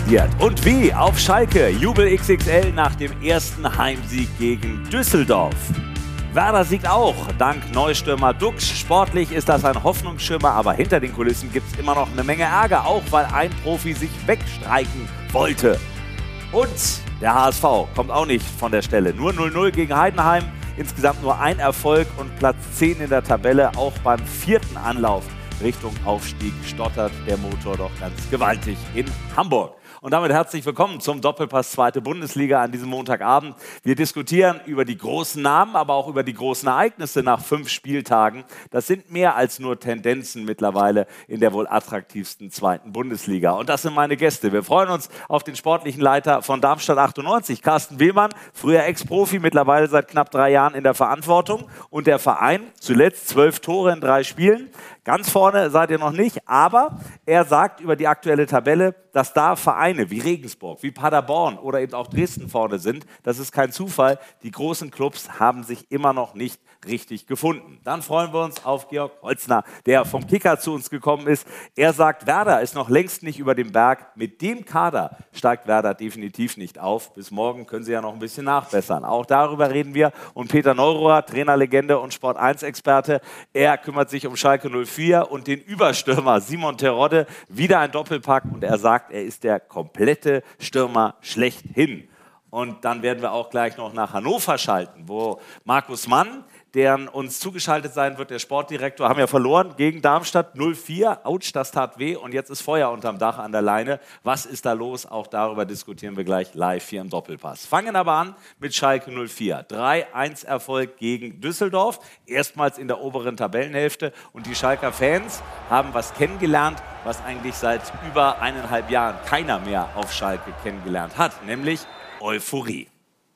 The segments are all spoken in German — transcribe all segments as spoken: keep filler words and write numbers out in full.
existiert. Und wie auf Schalke, Jubel X X L nach dem ersten Heimsieg gegen Düsseldorf. Werder siegt auch, dank Neustürmer Dux. Sportlich ist das ein Hoffnungsschimmer, aber hinter den Kulissen gibt es immer noch eine Menge Ärger, auch weil ein Profi sich wegstreiken wollte. Und der H S V kommt auch nicht von der Stelle. Nur null null gegen Heidenheim, insgesamt nur ein Erfolg und Platz zehn in der Tabelle, auch beim vierten Anlauf Richtung Aufstieg stottert der Motor doch ganz gewaltig in Hamburg. Und damit herzlich willkommen zum Doppelpass Zweite Bundesliga an diesem Montagabend. Wir diskutieren über die großen Namen, aber auch über die großen Ereignisse nach fünf Spieltagen. Das sind mehr als nur Tendenzen mittlerweile in der wohl attraktivsten Zweiten Bundesliga. Und das sind meine Gäste. Wir freuen uns auf den sportlichen Leiter von Darmstadt achtundneunzig, Carsten Wehmann, früher Ex-Profi, mittlerweile seit knapp drei Jahren in der Verantwortung. Und der Verein, zuletzt zwölf Tore in drei Spielen. Ganz vorne seid ihr noch nicht, aber er sagt über die aktuelle Tabelle, dass da Vereine wie Regensburg, wie Paderborn oder eben auch Dresden vorne sind. Das ist kein Zufall. Die großen Clubs haben sich immer noch nicht richtig gefunden. Dann freuen wir uns auf Georg Holzner, der vom Kicker zu uns gekommen ist. Er sagt, Werder ist noch längst nicht über dem Berg. Mit dem Kader steigt Werder definitiv nicht auf. Bis morgen können sie ja noch ein bisschen nachbessern. Auch darüber reden wir. Und Peter Neurohr, Trainerlegende und Sport eins Experte, er kümmert sich um Schalke null vier und den Überstürmer Simon Terodde. Wieder ein Doppelpack und er sagt, er ist der komplette Stürmer schlechthin. Und dann werden wir auch gleich noch nach Hannover schalten, wo Markus Mann, der uns zugeschaltet sein wird, der Sportdirektor, haben ja verloren gegen Darmstadt null vier. Autsch, das tat weh und jetzt ist Feuer unterm Dach an der Leine. Was ist da los? Auch darüber diskutieren wir gleich live hier im Doppelpass. Fangen aber an mit Schalke null vier. drei eins Erfolg gegen Düsseldorf, erstmals in der oberen Tabellenhälfte. Und die Schalker Fans haben was kennengelernt, was eigentlich seit über eineinhalb Jahren keiner mehr auf Schalke kennengelernt hat, nämlich Euphorie.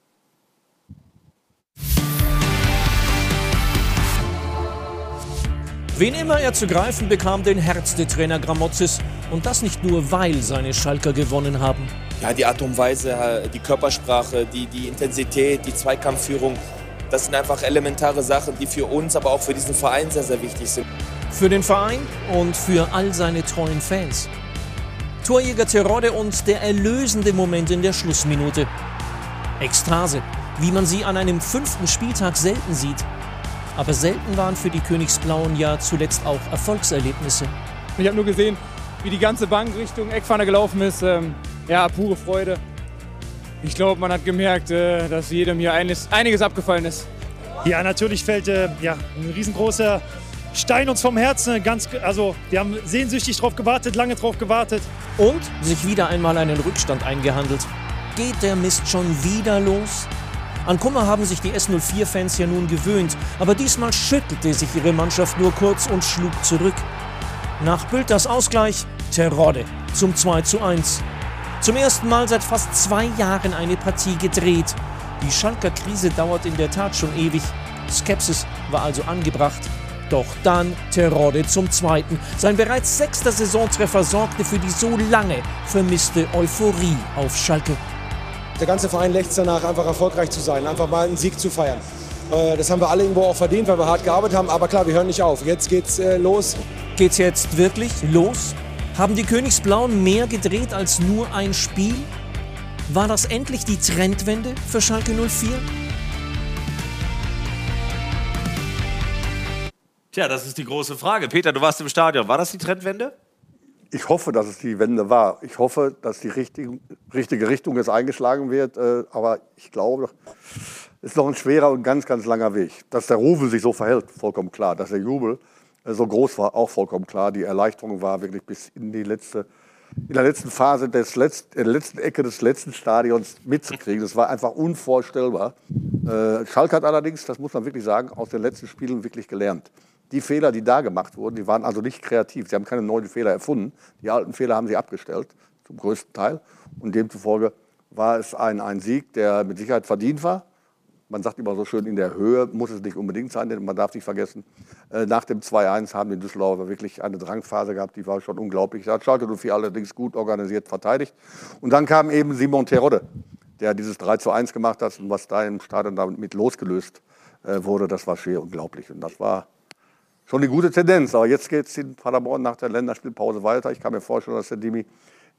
Wen immer er zu greifen bekam, den herzte Trainer Gramotzis. Und das nicht nur, weil seine Schalker gewonnen haben. Ja, die Art und Weise, die Körpersprache, die, die Intensität, die Zweikampfführung, das sind einfach elementare Sachen, die für uns, aber auch für diesen Verein sehr, sehr wichtig sind. Für den Verein und für all seine treuen Fans. Torjäger Terodde und der erlösende Moment in der Schlussminute. Ekstase, wie man sie an einem fünften Spieltag selten sieht. Aber selten waren für die Königsblauen ja zuletzt auch Erfolgserlebnisse. Ich habe nur gesehen, wie die ganze Bank Richtung Eckpfanne gelaufen ist. Ähm, ja, pure Freude. Ich glaube, man hat gemerkt, äh, dass jedem hier einiges, einiges abgefallen ist. Ja, natürlich fällt äh, ja, ein riesengroßer Stein uns vom Herzen. Ganz, also, wir haben sehnsüchtig drauf gewartet, lange drauf gewartet. Und sich wieder einmal einen Rückstand eingehandelt. Geht der Mist schon wieder los? An Kummer haben sich die S null vier Fans ja nun gewöhnt, aber diesmal schüttelte sich ihre Mannschaft nur kurz und schlug zurück. Nach Bülters Ausgleich Terodde zum zwei zu eins. Zum ersten Mal seit fast zwei Jahren eine Partie gedreht. Die Schalker Krise dauert in der Tat schon ewig. Skepsis war also angebracht. Doch dann Terodde zum zweiten. Sein bereits sechster Saisontreffer sorgte für die so lange vermisste Euphorie auf Schalke. Der ganze Verein lechzt danach, einfach erfolgreich zu sein, einfach mal einen Sieg zu feiern. Das haben wir alle irgendwo auch verdient, weil wir hart gearbeitet haben. Aber klar, wir hören nicht auf. Jetzt geht's äh, los. Geht's jetzt wirklich los? Haben die Königsblauen mehr gedreht als nur ein Spiel? War das endlich die Trendwende für Schalke null vier? Tja, das ist die große Frage. Peter, du warst im Stadion. War das die Trendwende? Ich hoffe, dass es die Wende war. Ich hoffe, dass die richtige, richtige Richtung jetzt eingeschlagen wird. Äh, aber ich glaube, es ist noch ein schwerer und ganz, ganz langer Weg. Dass der Ruvel sich so verhält, vollkommen klar. Dass der Jubel äh, so groß war, auch vollkommen klar. Die Erleichterung war wirklich bis in die letzte, in der letzten Phase, des letzten, in der letzten Ecke des letzten Stadions mitzukriegen. Das war einfach unvorstellbar. Äh, Schalke hat allerdings, das muss man wirklich sagen, aus den letzten Spielen wirklich gelernt. Die Fehler, die da gemacht wurden, die waren also nicht kreativ. Sie haben keine neuen Fehler erfunden. Die alten Fehler haben sie abgestellt, zum größten Teil. Und demzufolge war es ein, ein Sieg, der mit Sicherheit verdient war. Man sagt immer so schön, in der Höhe muss es nicht unbedingt sein, denn man darf nicht vergessen, äh, nach dem zwei eins haben die Düsseldorfer wirklich eine Drangphase gehabt, die war schon unglaublich. Da hat Schalke null vier allerdings gut organisiert verteidigt. Und dann kam eben Simon Terodde, der dieses drei zu eins gemacht hat und was da im Stadion damit losgelöst äh, wurde, das war schier unglaublich. Und das war schon eine gute Tendenz. Aber jetzt geht es in Paderborn nach der Länderspielpause weiter. Ich kann mir vorstellen, dass der Dimi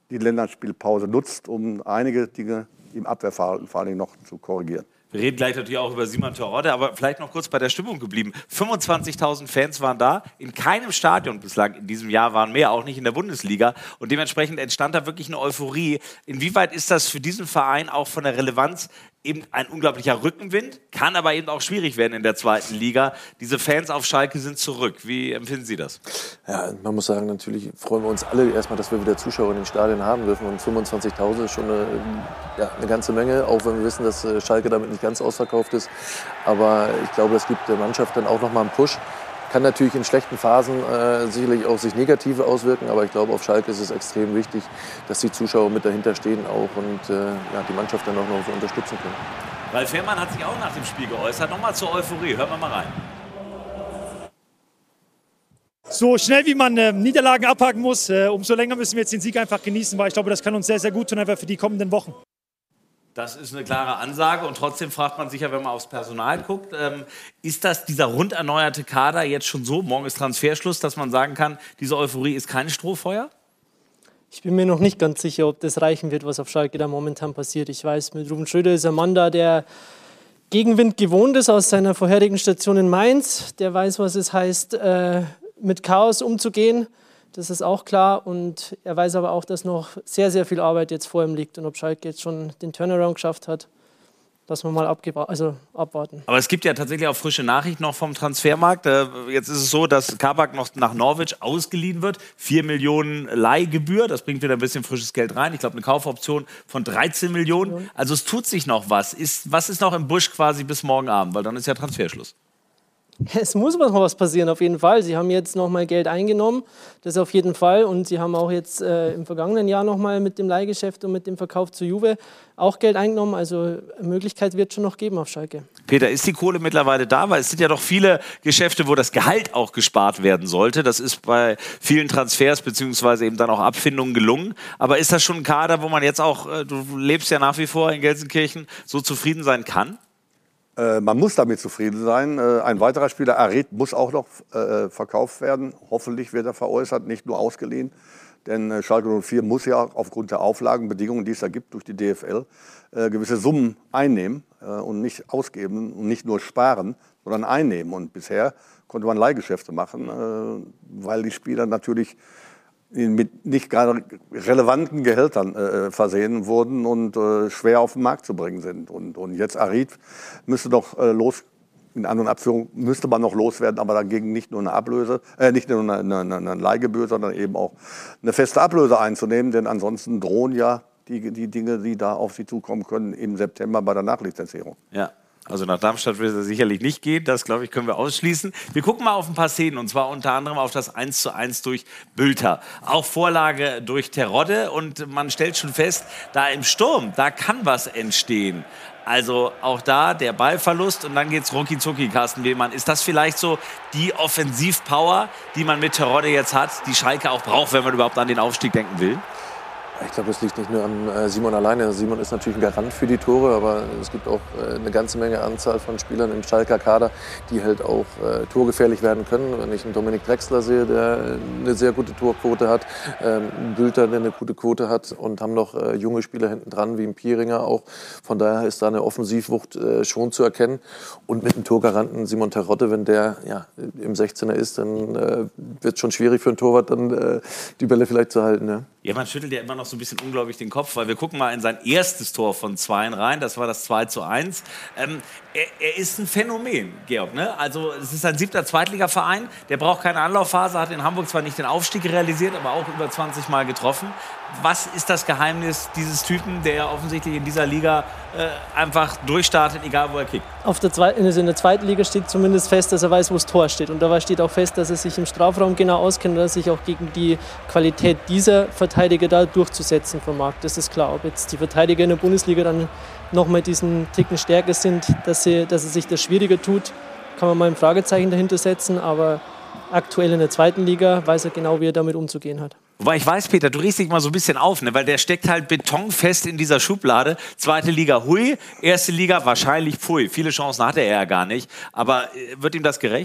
die Länderspielpause nutzt, um einige Dinge im Abwehrverhalten vor allem noch zu korrigieren. Wir reden gleich natürlich auch über Simon Terodde, aber vielleicht noch kurz bei der Stimmung geblieben. fünfundzwanzigtausend Fans waren da. In keinem Stadion bislang in diesem Jahr waren mehr, auch nicht in der Bundesliga. Und dementsprechend entstand da wirklich eine Euphorie. Inwieweit ist das für diesen Verein auch von der Relevanz eben ein unglaublicher Rückenwind? Kann aber eben auch schwierig werden in der zweiten Liga. Diese Fans auf Schalke sind zurück. Wie empfinden Sie das? Ja, man muss sagen, natürlich freuen wir uns alle erstmal, dass wir wieder Zuschauer in den Stadien haben dürfen. Und fünfundzwanzigtausend ist schon eine, ja, eine ganze Menge, auch wenn wir wissen, dass Schalke damit nicht ganz ausverkauft ist. Aber ich glaube, das gibt der Mannschaft dann auch noch mal einen Push. Kann natürlich in schlechten Phasen äh, sicherlich auch sich negative auswirken, aber ich glaube, auf Schalke ist es extrem wichtig, dass die Zuschauer mit dahinter stehen auch und äh, ja, die Mannschaft dann auch noch so unterstützen können. Ralf Fährmann hat sich auch nach dem Spiel geäußert. Nochmal zur Euphorie. Hören wir mal rein. So schnell wie man äh, Niederlagen abhaken muss, äh, umso länger müssen wir jetzt den Sieg einfach genießen, weil ich glaube, das kann uns sehr, sehr gut tun, einfach für die kommenden Wochen. Das ist eine klare Ansage und trotzdem fragt man sich ja, wenn man aufs Personal guckt, ähm, ist das dieser rund erneuerte Kader jetzt schon so, morgen ist Transferschluss, dass man sagen kann, diese Euphorie ist kein Strohfeuer? Ich bin mir noch nicht ganz sicher, ob das reichen wird, was auf Schalke da momentan passiert. Ich weiß, mit Ruben Schröder ist ein Mann da, der Gegenwind gewohnt ist aus seiner vorherigen Station in Mainz. Der weiß, was es heißt, äh, mit Chaos umzugehen. Das ist auch klar und er weiß aber auch, dass noch sehr, sehr viel Arbeit jetzt vor ihm liegt und ob Schalke jetzt schon den Turnaround geschafft hat, lassen wir mal also abwarten. Aber es gibt ja tatsächlich auch frische Nachrichten noch vom Transfermarkt. Jetzt ist es so, dass Kabak noch nach Norwich ausgeliehen wird. vier Millionen Leihgebühr, das bringt wieder ein bisschen frisches Geld rein. Ich glaube, eine Kaufoption von dreizehn Millionen. Also es tut sich noch was. Ist, was ist noch im Busch quasi bis morgen Abend? Weil dann ist ja Transferschluss. Es muss noch was passieren, auf jeden Fall. Sie haben jetzt noch mal Geld eingenommen, das auf jeden Fall. Und Sie haben auch jetzt äh, im vergangenen Jahr noch mal mit dem Leihgeschäft und mit dem Verkauf zu Juve auch Geld eingenommen. Also eine Möglichkeit wird schon noch geben auf Schalke. Peter, ist die Kohle mittlerweile da? Weil es sind ja doch viele Geschäfte, wo das Gehalt auch gespart werden sollte. Das ist bei vielen Transfers beziehungsweise eben dann auch Abfindungen gelungen. Aber ist das schon ein Kader, wo man jetzt auch, äh, du lebst ja nach wie vor in Gelsenkirchen, so zufrieden sein kann? Man muss damit zufrieden sein. Ein weiterer Spieler, Arid, muss auch noch äh, verkauft werden. Hoffentlich wird er veräußert, nicht nur ausgeliehen. Denn äh, Schalke null vier muss ja aufgrund der Auflagen, Bedingungen, die es da gibt durch die D F L, äh, gewisse Summen einnehmen äh, und nicht ausgeben und nicht nur sparen, sondern einnehmen. Und bisher konnte man Leihgeschäfte machen, äh, weil die Spieler natürlich mit nicht gerade relevanten Gehältern äh, versehen wurden und äh, schwer auf den Markt zu bringen sind. Und, und jetzt Arid müsste doch äh, los, in An- und Abführung müsste man noch loswerden, aber dagegen nicht nur eine Ablöse, äh, nicht nur eine, eine, eine Leihgebühr, sondern eben auch eine feste Ablöse einzunehmen, denn ansonsten drohen ja die, die Dinge, die da auf sie zukommen können, im September bei der Nachlizenzierung. Ja. Also nach Darmstadt wird es sicherlich nicht gehen, das glaube ich können wir ausschließen. Wir gucken mal auf ein paar Szenen und zwar unter anderem auf das eins zu eins durch Bülter. Auch Vorlage durch Terodde und man stellt schon fest, da im Sturm, da kann was entstehen. Also auch da der Ballverlust und dann geht's rucki zucki, Carsten Wehlmann. Ist das vielleicht so die Offensivpower, die man mit Terodde jetzt hat, die Schalke auch braucht, wenn man überhaupt an den Aufstieg denken will? Ich glaube, das liegt nicht nur an Simon alleine. Simon ist natürlich ein Garant für die Tore, aber es gibt auch eine ganze Menge Anzahl von Spielern im Schalker Kader, die halt auch äh, torgefährlich werden können. Wenn ich einen Dominik Drexler sehe, der eine sehr gute Torquote hat, ähm, einen Bülter, der eine gute Quote hat und haben noch äh, junge Spieler hinten dran, wie ein Pieringer auch. Von daher ist da eine Offensivwucht äh, schon zu erkennen. Und mit dem Torgaranten Simon Terodde, wenn der ja, im sechzehner ist, dann äh, wird es schon schwierig für einen Torwart, dann äh, die Bälle vielleicht zu halten. Ja. Ja, man schüttelt ja immer noch so ein bisschen unglaublich den Kopf, weil wir gucken mal in sein erstes Tor von Zweien rein, das war das zwei zu eins. Ähm, er, er ist ein Phänomen, Georg, ne? Also es ist ein siebter Zweitligaverein, der braucht keine Anlaufphase, hat in Hamburg zwar nicht den Aufstieg realisiert, aber auch über zwanzig Mal getroffen. Was ist das Geheimnis dieses Typen, der offensichtlich in dieser Liga äh, einfach durchstartet, egal wo er kickt? Auf der Zwe- also in der zweiten Liga steht zumindest fest, dass er weiß, wo das Tor steht. Und dabei steht auch fest, dass er sich im Strafraum genau auskennt und dass er sich auch gegen die Qualität dieser Verteidiger da durchzusetzen vermag. Das ist klar. Ob jetzt die Verteidiger in der Bundesliga dann noch mal diesen Ticken stärker sind, dass, sie, dass er sich das schwieriger tut, kann man mal ein Fragezeichen dahinter setzen. Aber aktuell in der zweiten Liga weiß er genau, wie er damit umzugehen hat. Wobei ich weiß, Peter, du riechst dich mal so ein bisschen auf, ne? Weil der steckt halt betonfest in dieser Schublade. Zweite Liga, hui. Erste Liga, wahrscheinlich, pfui. Viele Chancen hatte er ja gar nicht. Aber wird ihm das gerecht?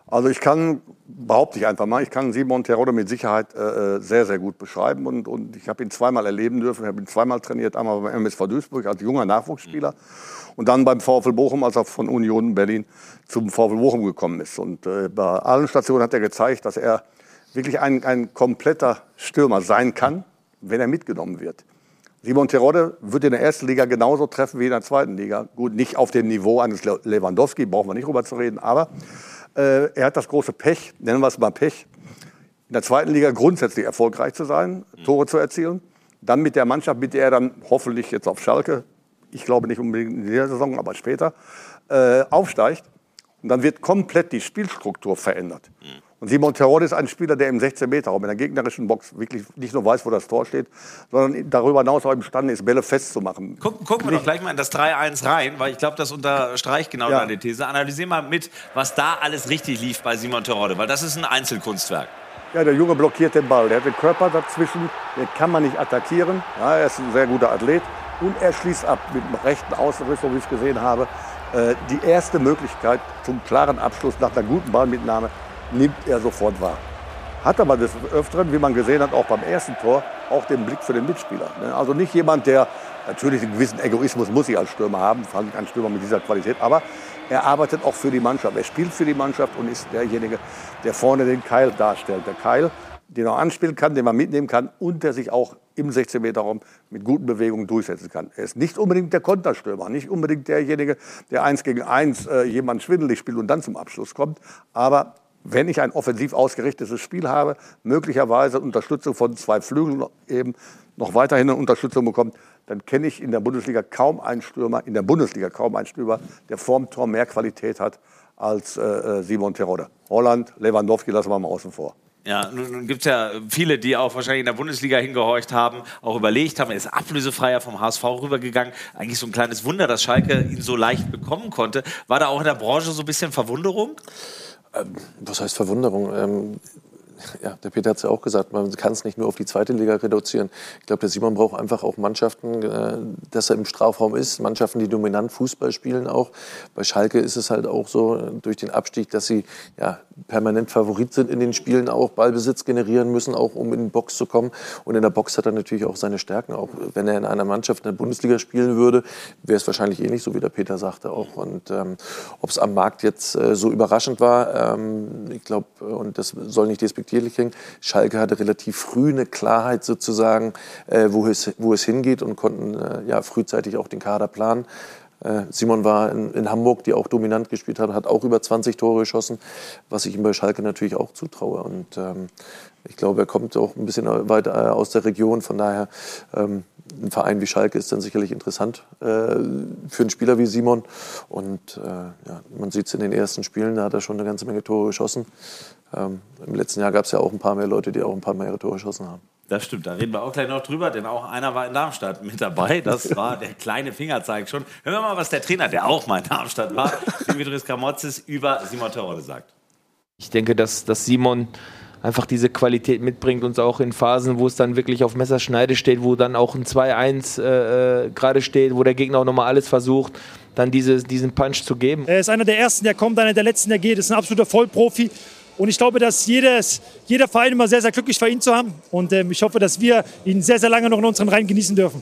Also ich kann, behaupte ich einfach mal, ich kann Simon Terodde mit Sicherheit äh, sehr, sehr gut beschreiben. Und, und ich habe ihn zweimal erleben dürfen. Ich habe ihn zweimal trainiert, einmal beim M S V Duisburg als junger Nachwuchsspieler und dann beim VfL Bochum, als er von Union Berlin zum VfL Bochum gekommen ist. Und äh, bei allen Stationen hat er gezeigt, dass er wirklich ein, ein kompletter Stürmer sein kann, wenn er mitgenommen wird. Simon Terodde wird in der ersten Liga genauso treffen wie in der zweiten Liga. Gut, nicht auf dem Niveau eines Lewandowski, brauchen wir nicht drüber zu reden, aber äh, er hat das große Pech, nennen wir es mal Pech, in der zweiten Liga grundsätzlich erfolgreich zu sein, Tore zu erzielen. Dann mit der Mannschaft, mit der er dann hoffentlich jetzt auf Schalke, ich glaube nicht unbedingt in dieser Saison, aber später, äh, aufsteigt. Und dann wird komplett die Spielstruktur verändert. Und Simon Terodde ist ein Spieler, der im sechzehn-Meter-Raum, in der gegnerischen Box, wirklich nicht nur weiß, wo das Tor steht, sondern darüber hinaus auch imstande ist, Bälle festzumachen. Gucken, gucken wir doch gleich mal in das drei eins rein, weil ich glaube, das unterstreicht genau Ja. deine These. Analysier mal mit, was da alles richtig lief bei Simon Terodde, weil das ist ein Einzelkunstwerk. Ja, der Junge blockiert den Ball. Der hat den Körper dazwischen, den kann man nicht attackieren. Ja, er ist ein sehr guter Athlet. Und er schließt ab mit dem rechten Außenriss, so wie ich es gesehen habe. Äh, die erste Möglichkeit zum klaren Abschluss nach einer guten Ballmitnahme nimmt er sofort wahr. Hat aber des Öfteren, wie man gesehen hat, auch beim ersten Tor, auch den Blick für den Mitspieler. Also nicht jemand, der natürlich einen gewissen Egoismus muss ich als Stürmer haben, vor allem ein Stürmer mit dieser Qualität, aber er arbeitet auch für die Mannschaft. Er spielt für die Mannschaft und ist derjenige, der vorne den Keil darstellt. Der Keil, den er anspielen kann, den man mitnehmen kann und der sich auch im sechzehn-Meter-Raum mit guten Bewegungen durchsetzen kann. Er ist nicht unbedingt der Konterstürmer, nicht unbedingt derjenige, der eins gegen eins äh, jemanden schwindelig spielt und dann zum Abschluss kommt. Aber wenn ich ein offensiv ausgerichtetes Spiel habe, möglicherweise Unterstützung von zwei Flügeln eben noch weiterhin eine Unterstützung bekommt, dann kenne ich in der Bundesliga kaum einen Stürmer, in der Bundesliga kaum einen Stürmer, der vorm Tor mehr Qualität hat als äh, Simon Terodde. Holland, Lewandowski lassen wir mal außen vor. Ja, nun, nun gibt es ja viele, die auch wahrscheinlich in der Bundesliga hingehorcht haben, auch überlegt haben, er ist ablösefreier vom H S V rübergegangen. Eigentlich so ein kleines Wunder, dass Schalke ihn so leicht bekommen konnte. War da auch in der Branche so ein bisschen Verwunderung? Ähm, was heißt Verwunderung? Ähm, ja, der Peter hat es ja auch gesagt, man kann es nicht nur auf die zweite Liga reduzieren. Ich glaube, der Simon braucht einfach auch Mannschaften, äh, dass er im Strafraum ist, Mannschaften, die dominant Fußball spielen auch. Bei Schalke ist es halt auch so, durch den Abstieg, dass sie ja, permanent Favorit sind in den Spielen, auch Ballbesitz generieren müssen, auch um in die Box zu kommen. Und in der Box hat er natürlich auch seine Stärken. Auch wenn er in einer Mannschaft in der Bundesliga spielen würde, wäre es wahrscheinlich ähnlich, so wie der Peter sagte auch. Und ähm, ob es am Markt jetzt äh, so überraschend war, ähm, ich glaube, und das soll nicht despektieren, Schalke hatte relativ früh eine Klarheit sozusagen, äh, wo, es, wo es hingeht und konnten äh, ja, frühzeitig auch den Kader planen. Äh, Simon war in, in Hamburg, die auch dominant gespielt hat, hat auch über zwanzig Tore geschossen, was ich ihm bei Schalke natürlich auch zutraue. Und ähm, ich glaube, er kommt auch ein bisschen weiter aus der Region, von daher ähm, ein Verein wie Schalke ist dann sicherlich interessant äh, für einen Spieler wie Simon. Und äh, ja, man sieht es in den ersten Spielen, da hat er schon eine ganze Menge Tore geschossen. Ähm, Im letzten Jahr gab es ja auch ein paar mehr Leute, die auch ein paar mehr Tore geschossen haben. Das stimmt, da reden wir auch gleich noch drüber, denn auch einer war in Darmstadt mit dabei. Das war der kleine Fingerzeig schon. Hören wir mal, was der Trainer, der auch mal in Darmstadt war, Dimitris Kramotzis, über Simon Terodde sagt. Ich denke, dass, dass Simon einfach diese Qualität mitbringt und auch in Phasen, wo es dann wirklich auf Messerschneide steht, wo dann auch ein zwei eins äh, gerade steht, wo der Gegner auch nochmal alles versucht, dann diese, diesen Punch zu geben. Er ist einer der Ersten, der kommt, einer der Letzten, der geht. Er ist ein absoluter Vollprofi. Und ich glaube, dass jedes, jeder Verein immer sehr, sehr glücklich war, ihn zu haben. Und ähm, ich hoffe, dass wir ihn sehr, sehr lange noch in unseren Reihen genießen dürfen.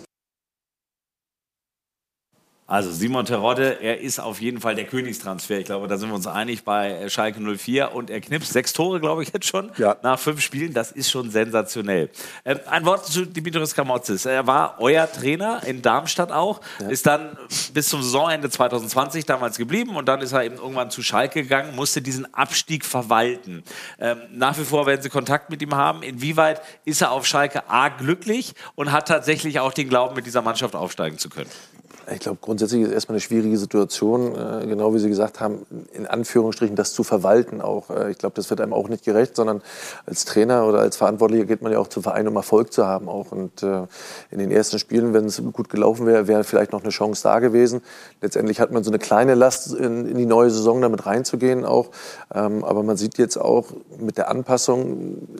Also Simon Terodde, er ist auf jeden Fall der Königstransfer. Ich glaube, da sind wir uns einig bei Schalke null vier. Und er knipst sechs Tore, glaube ich, jetzt schon, ja, nach fünf Spielen. Das ist schon sensationell. Ähm, ein Wort zu Dimitris Kramotzis. Er war euer Trainer in Darmstadt auch, ja, ist dann bis zum Saisonende zwanzig zwanzig damals geblieben. Und dann ist er eben irgendwann zu Schalke gegangen, musste diesen Abstieg verwalten. Ähm, nach wie vor werden Sie Kontakt mit ihm haben. Inwieweit ist er auf Schalke A glücklich und hat tatsächlich auch den Glauben, mit dieser Mannschaft aufsteigen zu können? Ich glaube, grundsätzlich ist es erstmal eine schwierige Situation, äh, genau wie Sie gesagt haben, in Anführungsstrichen das zu verwalten auch. Äh, ich glaube, das wird einem auch nicht gerecht, sondern als Trainer oder als Verantwortlicher geht man ja auch zum Verein, um Erfolg zu haben auch. Und äh, in den ersten Spielen, wenn es gut gelaufen wäre, wäre vielleicht noch eine Chance da gewesen. Letztendlich hat man so eine kleine Last, in, in die neue Saison damit reinzugehen auch. Ähm, aber man sieht jetzt auch mit der Anpassung,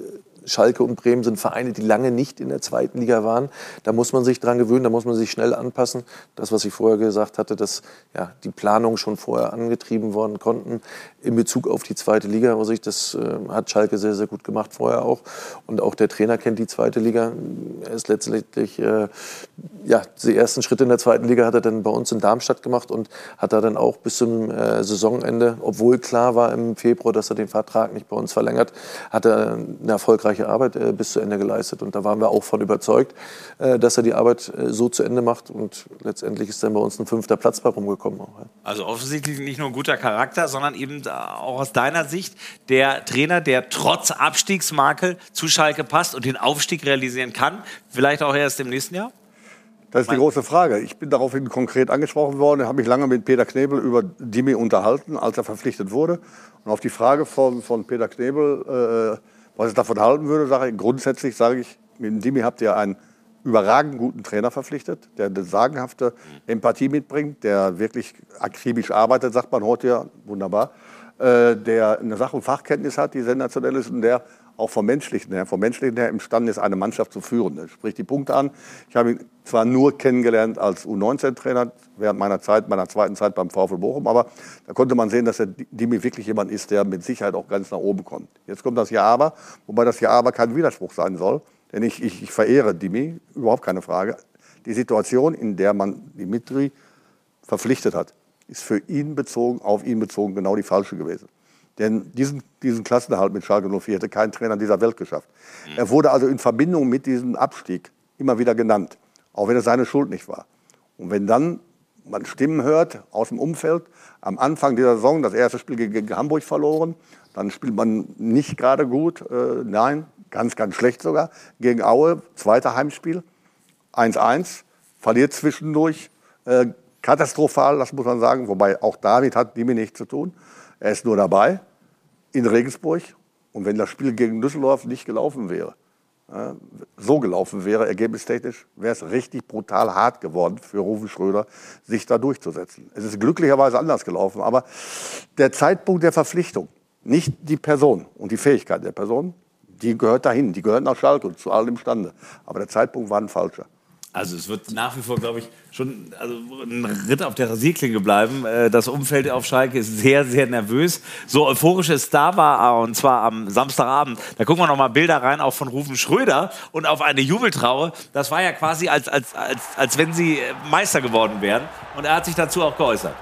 Schalke und Bremen sind Vereine, die lange nicht in der zweiten Liga waren. Da muss man sich dran gewöhnen, da muss man sich schnell anpassen. Das, was ich vorher gesagt hatte, dass ja, die Planungen schon vorher angetrieben worden konnten in Bezug auf die zweite Liga. Also ich, das äh, hat Schalke sehr, sehr gut gemacht vorher auch. Und auch der Trainer kennt die zweite Liga. Er ist letztendlich, äh, ja, die ersten Schritte in der zweiten Liga hat er dann bei uns in Darmstadt gemacht und hat er dann auch bis zum äh, Saisonende, obwohl klar war im Februar, dass er den Vertrag nicht bei uns verlängert, hat er eine erfolgreiche Arbeit äh, bis zu Ende geleistet. Und da waren wir auch von überzeugt, äh, dass er die Arbeit äh, so zu Ende macht. Und letztendlich ist dann bei uns ein fünfter Platz bei rumgekommen. Auch, ja. Also offensichtlich nicht nur ein guter Charakter, sondern eben auch aus deiner Sicht der Trainer, der trotz Abstiegsmakel zu Schalke passt und den Aufstieg realisieren kann. Vielleicht auch erst im nächsten Jahr? Das ist die große Frage. Ich bin daraufhin konkret angesprochen worden. Ich habe mich lange mit Peter Knebel über Dimi unterhalten, als er verpflichtet wurde. Und auf die Frage von, von Peter Knebel, äh, was ich davon halten würde, sage ich, grundsätzlich sage ich, mit Dimi habt ihr einen überragend guten Trainer verpflichtet, der eine sagenhafte Empathie mitbringt, der wirklich akribisch arbeitet, sagt man heute ja, wunderbar, äh, der eine Sach- und Fachkenntnis hat, die sensationell ist und der auch vom Menschlichen her, vom Menschlichen her imstande ist, eine Mannschaft zu führen. Das spricht die Punkte an. Ich habe ihn zwar nur kennengelernt als U neunzehn Trainer während meiner Zeit, meiner zweiten Zeit beim VfL Bochum, aber da konnte man sehen, dass der Dimi wirklich jemand ist, der mit Sicherheit auch ganz nach oben kommt. Jetzt kommt das Ja aber, wobei das Ja aber kein Widerspruch sein soll, denn ich, ich, ich verehre Dimi, überhaupt keine Frage. Die Situation, in der man Dimitri verpflichtet hat, ist für ihn bezogen, auf ihn bezogen, genau die falsche gewesen. Denn diesen, diesen Klassenerhalt mit Schalke null vier hätte kein Trainer dieser Welt geschafft. Mhm. Er wurde also in Verbindung mit diesem Abstieg immer wieder genannt, auch wenn es seine Schuld nicht war. Und wenn dann man Stimmen hört aus dem Umfeld, am Anfang dieser Saison das erste Spiel gegen Hamburg verloren, dann spielt man nicht gerade gut, äh, nein, ganz, ganz schlecht sogar, gegen Aue, zweiter Heimspiel, eins eins, verliert zwischendurch, äh, katastrophal, das muss man sagen, wobei auch damit hat Dimi nichts zu tun. Er ist nur dabei in Regensburg. Und wenn das Spiel gegen Düsseldorf nicht gelaufen wäre, äh, so gelaufen wäre, ergebnistechnisch, wäre es richtig brutal hart geworden für Ruven Schröder, sich da durchzusetzen. Es ist glücklicherweise anders gelaufen. Aber der Zeitpunkt der Verpflichtung, nicht die Person und die Fähigkeit der Person, die gehört dahin, die gehört nach Schalke und zu allem imstande. Aber der Zeitpunkt war ein falscher. Also es wird nach wie vor, glaube ich, schon also ein Ritt auf der Rasierklinge bleiben. Das Umfeld auf Schalke ist sehr, sehr nervös. So euphorisch es da war, und zwar am Samstagabend, da gucken wir noch mal Bilder rein, auch von Ruven Schröder und auf eine Jubeltraube. Das war ja quasi, als, als, als, als wenn sie Meister geworden wären. Und er hat sich dazu auch geäußert.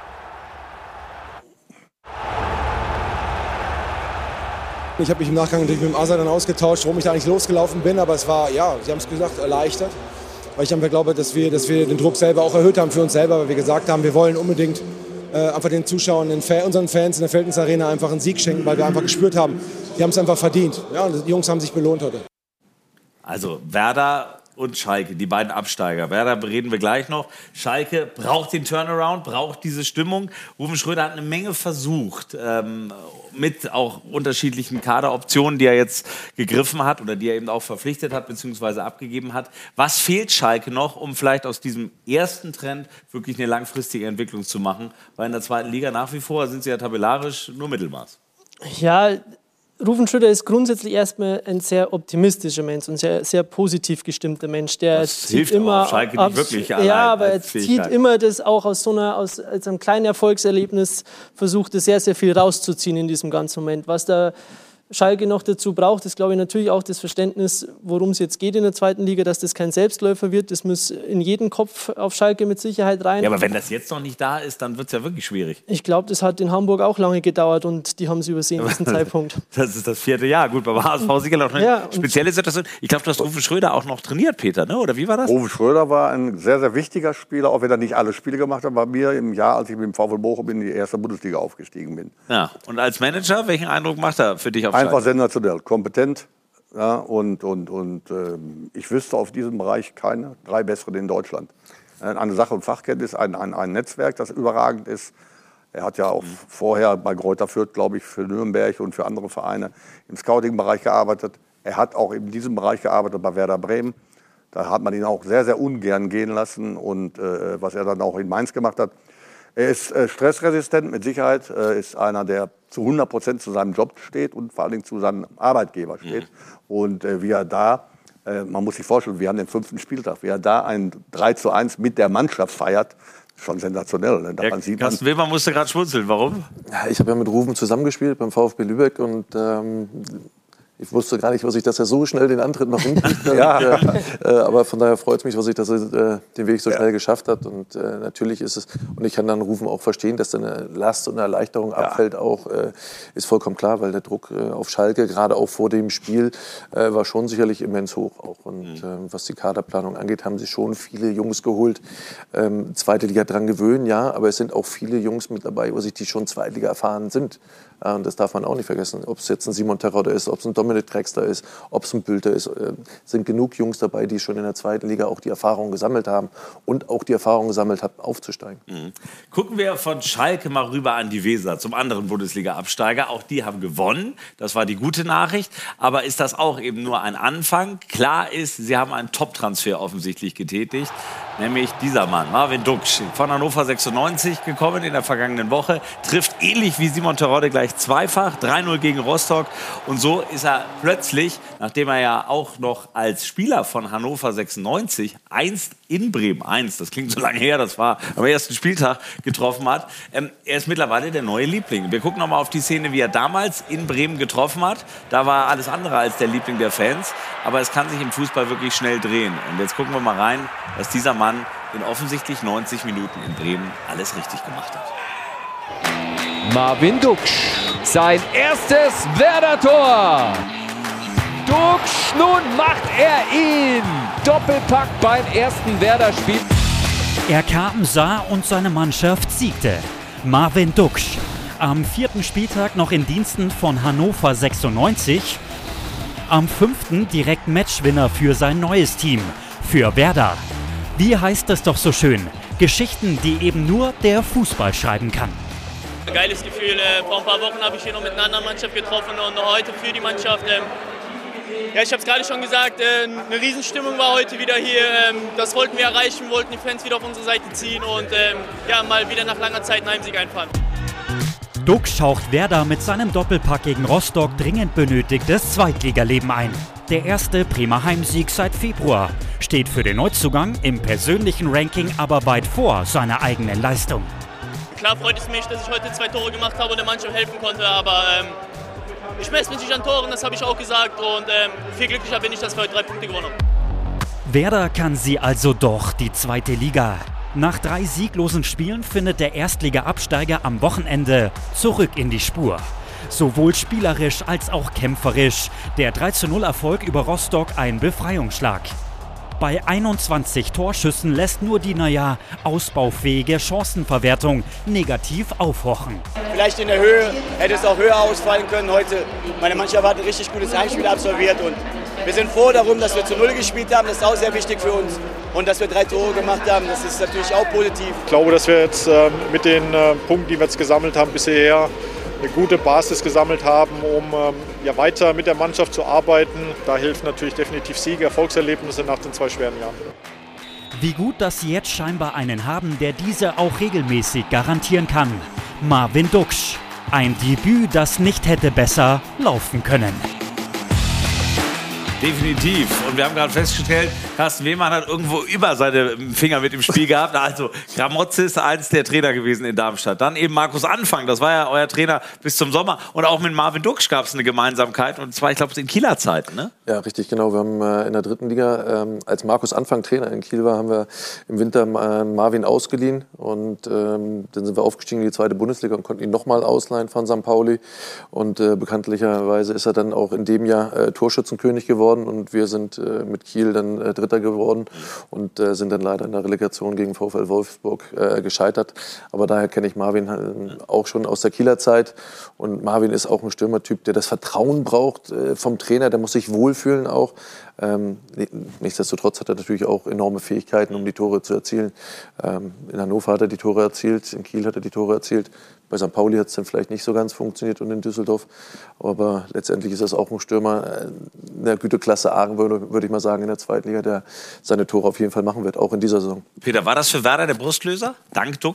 Ich habe mich im Nachgang natürlich mit dem Asa dann ausgetauscht, warum ich da nicht losgelaufen bin. Aber es war, ja, Sie haben es gesagt, erleichtert. Weil ich einfach glaube, dass wir, dass wir den Druck selber auch erhöht haben für uns selber, weil wir gesagt haben, wir wollen unbedingt äh, einfach den Zuschauern, den Fan, unseren Fans in der Felddienst-Arena einfach einen Sieg schenken, weil wir einfach gespürt haben, die haben es einfach verdient. Ja, und die Jungs haben sich belohnt heute. Also Werder und Schalke, die beiden Absteiger. Werder reden wir gleich noch. Schalke braucht den Turnaround, braucht diese Stimmung. Ruven Schröder hat eine Menge versucht, ähm, mit auch unterschiedlichen Kaderoptionen, die er jetzt gegriffen hat oder die er eben auch verpflichtet hat bzw. abgegeben hat. Was fehlt Schalke noch, um vielleicht aus diesem ersten Trend wirklich eine langfristige Entwicklung zu machen? Weil in der zweiten Liga nach wie vor sind sie ja tabellarisch nur Mittelmaß. Ja, Ruven Schröder ist grundsätzlich erstmal ein sehr optimistischer Mensch und sehr, sehr positiv gestimmter Mensch. Der das zieht hilft immer auch Schalke auf, nicht wirklich ja, allein aber er als zieht Fähigkeit. immer das auch aus so einer, aus, aus einem kleinen Erfolgserlebnis, versucht er sehr, sehr viel rauszuziehen in diesem ganzen Moment. Was da Schalke noch dazu braucht, ist, glaube ich, natürlich auch das Verständnis, worum es jetzt geht in der zweiten Liga, dass das kein Selbstläufer wird. Das muss in jeden Kopf auf Schalke mit Sicherheit rein. Ja, aber wenn das jetzt noch nicht da ist, dann wird es ja wirklich schwierig. Ich glaube, das hat in Hamburg auch lange gedauert und die haben es übersehen, diesen Zeitpunkt. Das ist das vierte Jahr. Gut, beim H S V sicher noch eine Ja, spezielle Situation. Ich glaube, du hast Ruven Schröder auch noch trainiert, Peter, ne? Oder wie war das? Ruven Schröder war ein sehr, sehr wichtiger Spieler, auch wenn er nicht alle Spiele gemacht hat. Bei mir im Jahr, als ich mit dem VfL Bochum in die erste Bundesliga aufgestiegen bin. Ja, und als Manager, welchen Eindruck macht er für dich auf Schalke? Einfach sensationell, kompetent. Ja, und und, und ähm, ich wüsste auf diesem Bereich keine drei besseren in Deutschland. Eine Sach- und Fachkenntnis, ein, ein, ein Netzwerk, das überragend ist. Er hat ja auch mhm. vorher bei Greuther Fürth, glaube ich, für Nürnberg und für andere Vereine im Scouting-Bereich gearbeitet. Er hat auch in diesem Bereich gearbeitet bei Werder Bremen. Da hat man ihn auch sehr, sehr ungern gehen lassen. Und äh, was er dann auch in Mainz gemacht hat, Er ist äh, stressresistent mit Sicherheit, äh, ist einer, der zu hundert Prozent zu seinem Job steht und vor allen Dingen zu seinem Arbeitgeber steht. Mhm. Und äh, wie er da, äh, man muss sich vorstellen, wir haben den fünften Spieltag, wie er da ein drei zu eins mit der Mannschaft feiert, schon sensationell. Ne? Ja, sieht Carsten Weber musste gerade schmunzeln. Warum? Ja, ich habe ja mit Rufen zusammengespielt beim VfB Lübeck und ähm, ich wusste gar nicht, was ich, dass er so schnell den Antritt noch hinkriegt. ja. äh, äh, aber von daher freut es mich, was ich, dass er äh, den Weg so schnell ja. geschafft hat. Und äh, natürlich ist es, und ich kann dann Rufen auch verstehen, dass da eine Last und eine Erleichterung ja. abfällt, auch äh, ist vollkommen klar, weil der Druck äh, auf Schalke, gerade auch vor dem Spiel, äh, war schon sicherlich immens hoch. Auch. Und mhm. äh, was die Kaderplanung angeht, haben sie schon viele Jungs geholt. Ähm, zweite Liga dran gewöhnen, ja, aber es sind auch viele Jungs mit dabei, wo sich die schon Zweitliga erfahren sind. Ja, und das darf man auch nicht vergessen. Ob es jetzt ein Simon Terodde ist, ob es ein Dominik Drexler ist, ob es ein Bülter ist, äh, sind genug Jungs dabei, die schon in der zweiten Liga auch die Erfahrung gesammelt haben und auch die Erfahrung gesammelt haben, aufzusteigen. Mhm. Gucken wir von Schalke mal rüber an die Weser, zum anderen Bundesliga-Absteiger. Auch die haben gewonnen, das war die gute Nachricht. Aber ist das auch eben nur ein Anfang? Klar ist, sie haben einen Top-Transfer offensichtlich getätigt, nämlich dieser Mann, Marvin Duksch, von Hannover sechsundneunzig gekommen in der vergangenen Woche, trifft ähnlich wie Simon Terodde gleich zweifach, drei null gegen Rostock. Und so ist er plötzlich, nachdem er ja auch noch als Spieler von Hannover sechsundneunzig einst in Bremen, einst, das klingt so lange her, das war am ersten Spieltag, getroffen hat, ähm, er ist mittlerweile der neue Liebling. Wir gucken nochmal auf die Szene, wie er damals in Bremen getroffen hat. Da war er alles andere als der Liebling der Fans. Aber es kann sich im Fußball wirklich schnell drehen. Und jetzt gucken wir mal rein, dass dieser Mann in offensichtlich neunzig Minuten in Bremen alles richtig gemacht hat. Marvin Duksch, sein erstes Werder-Tor. Duksch, nun macht er ihn. Doppelpack beim ersten Werder-Spiel. Er kam, sah und seine Mannschaft siegte. Marvin Duksch, am vierten Spieltag noch in Diensten von Hannover sechsundneunzig. Am fünften direkt Matchwinner für sein neues Team, für Werder. Wie heißt es doch so schön? Geschichten, die eben nur der Fußball schreiben kann. Geiles Gefühl. Vor ein paar Wochen habe ich hier noch mit einer anderen Mannschaft getroffen und heute für die Mannschaft. Ja, ich habe es gerade schon gesagt, eine Riesenstimmung war heute wieder hier. Das wollten wir erreichen, wollten die Fans wieder auf unsere Seite ziehen und ja, mal wieder nach langer Zeit einen Heimsieg einfahren. Duksch haucht Werder mit seinem Doppelpack gegen Rostock dringend benötigtes Zweitligaleben ein. Der erste Bremer Heimsieg seit Februar steht für den Neuzugang im persönlichen Ranking aber weit vor seiner eigenen Leistung. Klar freut es mich, dass ich heute zwei Tore gemacht habe und der Mannschaft helfen konnte, aber ähm, ich messe mich nicht an Toren, das habe ich auch gesagt und ähm, viel glücklicher bin ich, dass wir heute drei Punkte gewonnen haben. Werder kann sie also doch, die zweite Liga. Nach drei sieglosen Spielen findet der Erstliga-Absteiger am Wochenende zurück in die Spur. Sowohl spielerisch als auch kämpferisch. Der drei zu null Erfolg über Rostock ein Befreiungsschlag. Bei einundzwanzig Torschüssen lässt nur die, naja, ausbaufähige Chancenverwertung negativ aufhorchen. Vielleicht in der Höhe hätte es auch höher ausfallen können heute. Meine Mannschaft hat ein richtig gutes Heimspiel absolviert und wir sind froh darum, dass wir zu Null gespielt haben. Das ist auch sehr wichtig für uns. Und dass wir drei Tore gemacht haben, das ist natürlich auch positiv. Ich glaube, dass wir jetzt äh, mit den äh, Punkten, die wir jetzt gesammelt haben, bisher eine gute Basis gesammelt haben, um ähm, ja, weiter mit der Mannschaft zu arbeiten. Da hilft natürlich definitiv Siege, Erfolgserlebnisse nach den zwei schweren Jahren. Wie gut, dass sie jetzt scheinbar einen haben, der diese auch regelmäßig garantieren kann. Marvin Duksch. Ein Debüt, das nicht hätte besser laufen können. Definitiv. Und wir haben gerade festgestellt, Carsten Wehmann hat irgendwo über seine Finger mit im Spiel gehabt. Also Gramozis ist eins der Trainer gewesen in Darmstadt. Dann eben Markus Anfang, das war ja euer Trainer bis zum Sommer. Und auch mit Marvin Duksch gab es eine Gemeinsamkeit. Und zwar, ich glaube, in Kieler Zeiten, ne? Ja, richtig, genau. Wir haben äh, in der dritten Liga, ähm, als Markus Anfang Trainer in Kiel war, haben wir im Winter äh, Marvin ausgeliehen. Und ähm, dann sind wir aufgestiegen in die zweite Bundesliga und konnten ihn nochmal ausleihen von Sankt Pauli. Und äh, bekanntlicherweise ist er dann auch in dem Jahr äh, Torschützenkönig geworden. Und wir sind äh, mit Kiel dann äh, Dritter geworden und äh, sind dann leider in der Relegation gegen VfL Wolfsburg äh, gescheitert. Aber daher kenne ich Marvin äh, auch schon aus der Kieler Zeit. Und Marvin ist auch ein Stürmertyp, der das Vertrauen braucht äh, vom Trainer. Der muss sich wohlfühlen auch. Ähm, nichtsdestotrotz hat er natürlich auch enorme Fähigkeiten, um die Tore zu erzielen. Ähm, in Hannover hat er die Tore erzielt, in Kiel hat er die Tore erzielt. Bei Sankt Pauli hat es dann vielleicht nicht so ganz funktioniert und in Düsseldorf. Aber letztendlich ist das auch ein Stürmer in der Güteklasse A, würde, würde ich mal sagen, in der zweiten Liga, der seine Tore auf jeden Fall machen wird, auch in dieser Saison. Peter, war das für Werder der Brustlöser? Dank Duksch?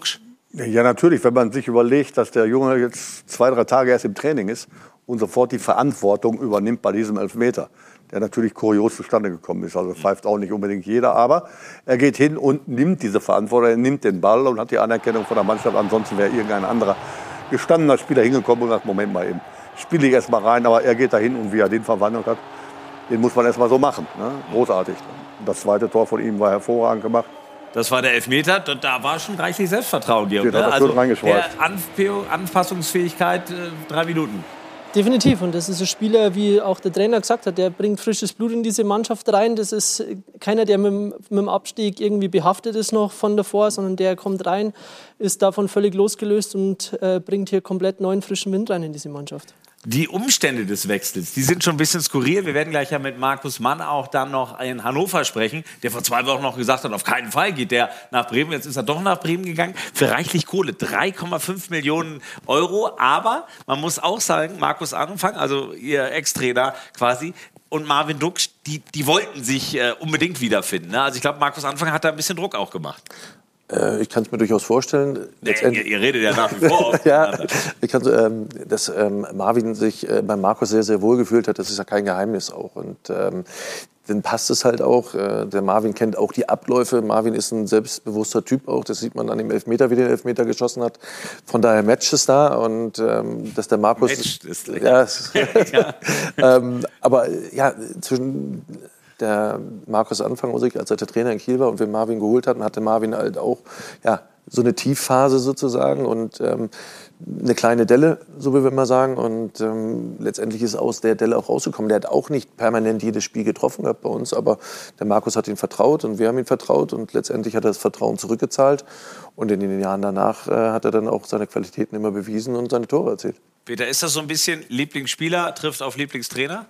Ja, natürlich, wenn man sich überlegt, dass der Junge jetzt zwei, drei Tage erst im Training ist und sofort die Verantwortung übernimmt bei diesem Elfmeter, der natürlich kurios zustande gekommen ist. Also pfeift auch nicht unbedingt jeder, aber er geht hin und nimmt diese Verantwortung, er nimmt den Ball und hat die Anerkennung von der Mannschaft. Ansonsten wäre irgendein anderer gestandener Spieler hingekommen und sagt, Moment mal eben, spiele ich erst mal rein, aber er geht da hin und wie er den verwandelt hat, den muss man erst mal so machen. Ne? Großartig. Das zweite Tor von ihm war hervorragend gemacht. Das war der Elfmeter, da war schon reichlich Selbstvertrauen, Georg. Ja, Ne? Also der Anf- Anpassungsfähigkeit, äh, drei Minuten. Definitiv. Und das ist ein Spieler, wie auch der Trainer gesagt hat, der bringt frisches Blut in diese Mannschaft rein. Das ist keiner, der mit, mit dem Abstieg irgendwie behaftet ist noch von davor, sondern der kommt rein, ist davon völlig losgelöst und äh, bringt hier komplett neuen, frischen Wind rein in diese Mannschaft. Die Umstände des Wechsels, die sind schon ein bisschen skurril. Wir werden gleich ja mit Markus Mann auch dann noch in Hannover sprechen, der vor zwei Wochen noch gesagt hat, auf keinen Fall geht der nach Bremen. Jetzt ist er doch nach Bremen gegangen für reichlich Kohle, drei Komma fünf Millionen Euro. Aber man muss auch sagen, Markus Anfang, also Ihr Ex-Trainer quasi, und Marvin Duksch, die, die wollten sich äh, unbedingt wiederfinden. Ne? Also ich glaube, Markus Anfang hat da ein bisschen Druck auch gemacht. Äh, ich kann es mir durchaus vorstellen. Nee, ihr, ihr redet ja nach wie vor. Ja, ich kann, ähm, dass ähm, Marvin sich äh, bei Markus sehr, sehr wohl gefühlt hat, das ist ja kein Geheimnis auch. Und ähm, dann passt es halt auch. Äh, der Marvin kennt auch die Abläufe. Marvin ist ein selbstbewusster Typ auch. Das sieht man an dem Elfmeter, wie der Elfmeter geschossen hat. Von daher matcht es da. Und ähm, dass der Markus... Match ist lecker. Ja, ähm, aber ja, zwischen... Der Markus Anfang, als er der Trainer in Kiel war und wir Marvin geholt hatten, hatte Marvin halt auch ja, so eine Tiefphase sozusagen und ähm, eine kleine Delle, so wie wir mal sagen. Und ähm, letztendlich ist aus der Delle auch rausgekommen. Der hat auch nicht permanent jedes Spiel getroffen gehabt bei uns, aber der Markus hat ihn vertraut und wir haben ihn vertraut und letztendlich hat er das Vertrauen zurückgezahlt. Und in den Jahren danach äh, hat er dann auch seine Qualitäten immer bewiesen und seine Tore erzielt. Peter, ist das so ein bisschen Lieblingsspieler trifft auf Lieblingstrainer?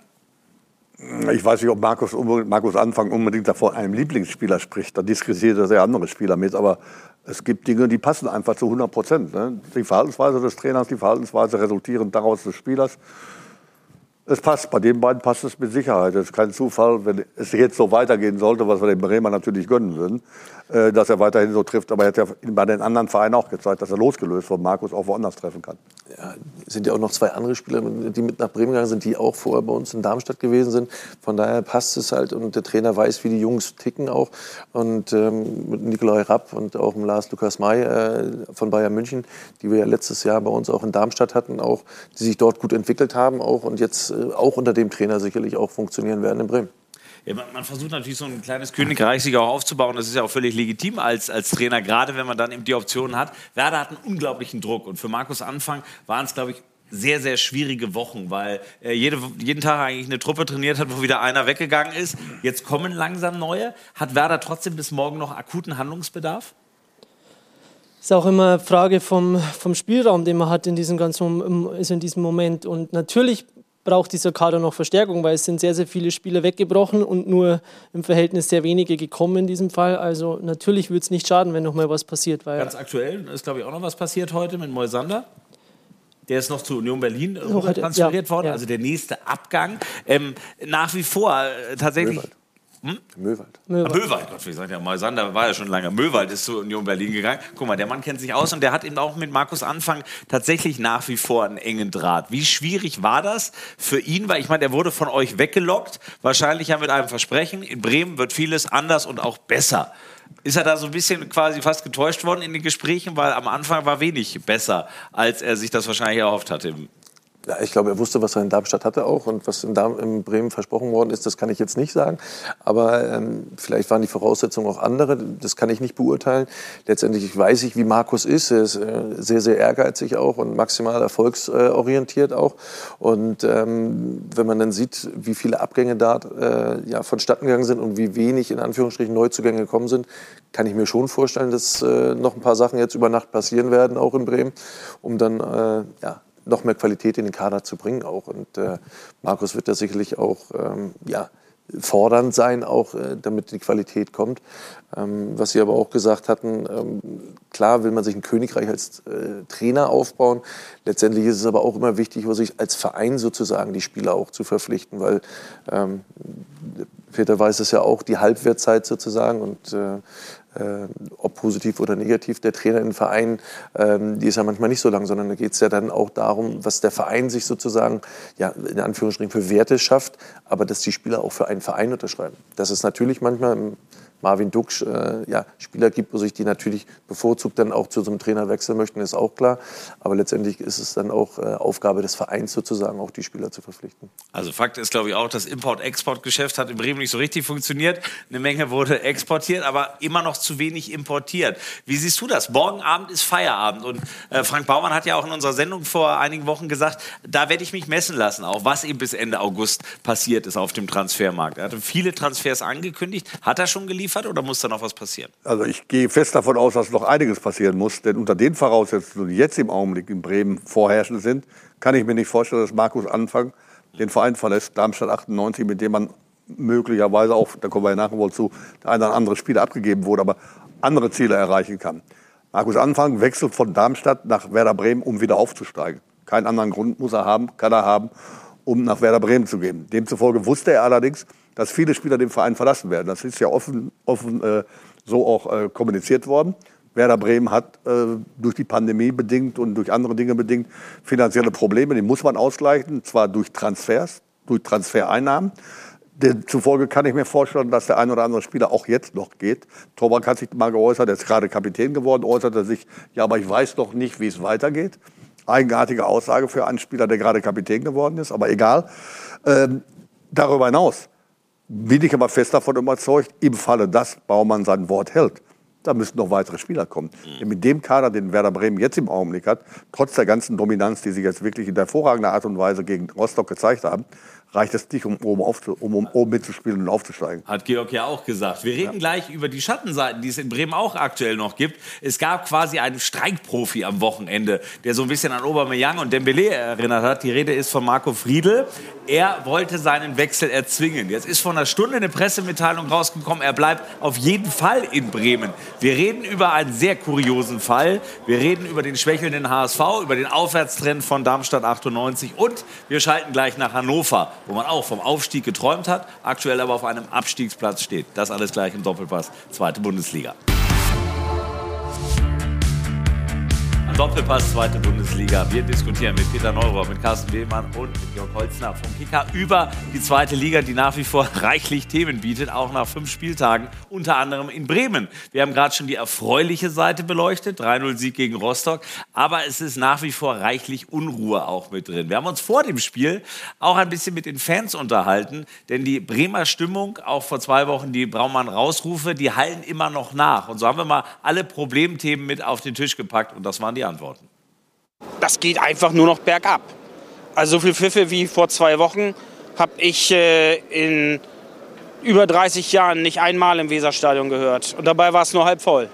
Ich weiß nicht, ob Markus, Markus Anfang unbedingt davon einem Lieblingsspieler spricht. Da diskutiert er sehr andere Spieler mit. Aber es gibt Dinge, die passen einfach zu hundert Prozent. Ne? Die Verhaltensweise des Trainers, die Verhaltensweise resultierend daraus des Spielers. Es passt. Bei den beiden passt es mit Sicherheit. Es ist kein Zufall, wenn es jetzt so weitergehen sollte, was wir den Bremer natürlich gönnen würden, äh, dass er weiterhin so trifft. Aber er hat ja bei den anderen Vereinen auch gezeigt, dass er losgelöst von Markus auch woanders treffen kann. Ja, es sind ja auch noch zwei andere Spieler, die mit nach Bremen gegangen sind, die auch vorher bei uns in Darmstadt gewesen sind. Von daher passt es halt und der Trainer weiß, wie die Jungs ticken auch. Und ähm, mit Nikolai Rapp und auch mit Lars Lukas May äh, von Bayern München, die wir ja letztes Jahr bei uns auch in Darmstadt hatten, auch, die sich dort gut entwickelt haben auch und jetzt äh, auch unter dem Trainer sicherlich auch funktionieren werden in Bremen. Ja, man, man versucht natürlich so ein kleines Königreich sich auch aufzubauen. Das ist ja auch völlig legitim als, als Trainer, gerade wenn man dann eben die Optionen hat. Werder hat einen unglaublichen Druck. Und für Markus Anfang waren es, glaube ich, sehr, sehr schwierige Wochen, weil er jede, jeden Tag eigentlich eine Truppe trainiert hat, wo wieder einer weggegangen ist. Jetzt kommen langsam neue. Hat Werder trotzdem bis morgen noch akuten Handlungsbedarf? Ist auch immer eine Frage vom, vom Spielraum, den man hat in diesem ganzen also in diesem Moment. Und natürlich braucht dieser Kader noch Verstärkung, weil es sind sehr, sehr viele Spieler weggebrochen und nur im Verhältnis sehr wenige gekommen in diesem Fall. Also natürlich würde es nicht schaden, wenn noch mal was passiert. Weil Ganz aktuell ist, glaube ich, auch noch was passiert heute mit Moisander. Der ist noch zu Union Berlin oh, transferiert ja, worden, ja. also der nächste Abgang. Ähm, nach wie vor äh, tatsächlich... Möwald. Hm? Möwald. Möwald. Ah, Möwald, Gott, ich sag ja, Moisander war ja schon lange. Möwald ist zu Union Berlin gegangen. Guck mal, der Mann kennt sich aus und der hat eben auch mit Markus Anfang tatsächlich nach wie vor einen engen Draht. Wie schwierig war das für ihn? Weil ich meine, der wurde von euch weggelockt, wahrscheinlich ja mit einem Versprechen. In Bremen wird vieles anders und auch besser. Ist er da so ein bisschen quasi fast getäuscht worden in den Gesprächen? Weil am Anfang war wenig besser, als er sich das wahrscheinlich erhofft hatte. Ja, ich glaube, er wusste, was er in Darmstadt hatte auch und was in, Darm, in Bremen versprochen worden ist, das kann ich jetzt nicht sagen. Aber ähm, vielleicht waren die Voraussetzungen auch andere, das kann ich nicht beurteilen. Letztendlich weiß ich, wie Markus ist. Er ist äh, sehr, sehr ehrgeizig auch und maximal erfolgsorientiert auch. Und ähm, wenn man dann sieht, wie viele Abgänge da äh, ja, vonstatten gegangen sind und wie wenig in Anführungsstrichen Neuzugänge gekommen sind, kann ich mir schon vorstellen, dass äh, noch ein paar Sachen jetzt über Nacht passieren werden, auch in Bremen, um dann äh, ja, noch mehr Qualität in den Kader zu bringen auch. Und äh, Markus wird da sicherlich auch ähm, ja, fordernd sein, auch äh, damit die Qualität kommt. Ähm, was Sie aber auch gesagt hatten, ähm, klar will man sich ein Königreich als äh, Trainer aufbauen. Letztendlich ist es aber auch immer wichtig, sich als Verein sozusagen die Spieler auch zu verpflichten, weil ähm, Peter weiß es ja auch, die Halbwertzeit sozusagen und äh, äh, ob positiv oder negativ, der Trainer im Verein, ähm, die ist ja manchmal nicht so lang, sondern da geht es ja dann auch darum, was der Verein sich sozusagen, ja, in Anführungsstrichen für Werte schafft, aber dass die Spieler auch für einen Verein unterschreiben. Das ist natürlich manchmal im Marvin Duksch äh, ja, Spieler gibt, wo sich die natürlich bevorzugt dann auch zu so einem Trainer wechseln möchten, ist auch klar. Aber letztendlich ist es dann auch äh, Aufgabe des Vereins sozusagen, auch die Spieler zu verpflichten. Also Fakt ist, glaube ich, auch, das Import-Export-Geschäft hat in Bremen nicht so richtig funktioniert. Eine Menge wurde exportiert, aber immer noch zu wenig importiert. Wie siehst du das? Morgen Abend ist Feierabend und äh, Frank Baumann hat ja auch in unserer Sendung vor einigen Wochen gesagt, da werde ich mich messen lassen, auch was eben bis Ende August passiert ist auf dem Transfermarkt. Er hatte viele Transfers angekündigt. Hat er schon geliefert? Oder muss da noch was passieren? Also ich gehe fest davon aus, dass noch einiges passieren muss. Denn unter den Voraussetzungen, die jetzt im Augenblick in Bremen vorherrschend sind, kann ich mir nicht vorstellen, dass Markus Anfang den Verein verlässt. Darmstadt achtundneunzig, mit dem man möglicherweise auch, da kommen wir ja nachher wohl zu, der eine oder andere Spieler abgegeben wurde, aber andere Ziele erreichen kann. Markus Anfang wechselt von Darmstadt nach Werder Bremen, um wieder aufzusteigen. Keinen anderen Grund muss er haben, kann er haben, um nach Werder Bremen zu gehen. Demzufolge wusste er allerdings, dass viele Spieler den Verein verlassen werden. Das ist ja offen, offen äh, so auch äh, kommuniziert worden. Werder Bremen hat äh, durch die Pandemie bedingt und durch andere Dinge bedingt finanzielle Probleme. Die muss man ausgleichen, zwar durch Transfers, durch Transfereinnahmen. Demzufolge kann ich mir vorstellen, dass der ein oder andere Spieler auch jetzt noch geht. Torwart hat sich mal geäußert, er ist gerade Kapitän geworden, äußerte sich, ja, aber ich weiß noch nicht, wie es weitergeht. Eigenartige Aussage für einen Spieler, der gerade Kapitän geworden ist, aber egal. Ähm, darüber hinaus bin ich aber fest davon überzeugt, im Falle, dass Baumann sein Wort hält, da müssen noch weitere Spieler kommen. Mhm. Denn mit dem Kader, den Werder Bremen jetzt im Augenblick hat, trotz der ganzen Dominanz, die sie jetzt wirklich in hervorragender Art und Weise gegen Rostock gezeigt haben, reicht es nicht, um oben, aufzu- um, um oben mitzuspielen und aufzusteigen. Hat Georg ja auch gesagt. Wir reden ja gleich über die Schattenseiten, die es in Bremen auch aktuell noch gibt. Es gab quasi einen Streikprofi am Wochenende, der so ein bisschen an Aubameyang und Dembélé erinnert hat. Die Rede ist von Marco Friedl. Er wollte seinen Wechsel erzwingen. Jetzt ist vor einer Stunde eine Pressemitteilung rausgekommen, er bleibt auf jeden Fall in Bremen. Wir reden über einen sehr kuriosen Fall. Wir reden über den schwächelnden H S V, über den Aufwärtstrend von Darmstadt achtundneunzig und wir schalten gleich nach Hannover, wo man auch vom Aufstieg geträumt hat, aktuell aber auf einem Abstiegsplatz steht. Das alles gleich im Doppelpass, zweite Bundesliga. Doppelpass, zweite Bundesliga. Wir diskutieren mit Peter Neurohr, mit Carsten Wehlmann und mit Jörg Holzner vom Kicker über die zweite Liga, die nach wie vor reichlich Themen bietet, auch nach fünf Spieltagen, unter anderem in Bremen. Wir haben gerade schon die erfreuliche Seite beleuchtet, drei null Sieg gegen Rostock, aber es ist nach wie vor reichlich Unruhe auch mit drin. Wir haben uns vor dem Spiel auch ein bisschen mit den Fans unterhalten, denn die Bremer Stimmung, auch vor zwei Wochen die Braumann-Rausrufe, die hallen immer noch nach. Und so haben wir mal alle Problemthemen mit auf den Tisch gepackt und das waren die Antworten. Das geht einfach nur noch bergab. Also so viel Pfiffe wie vor zwei Wochen habe ich äh, in über dreißig Jahren nicht einmal im Weserstadion gehört. Und dabei war es nur halb voll.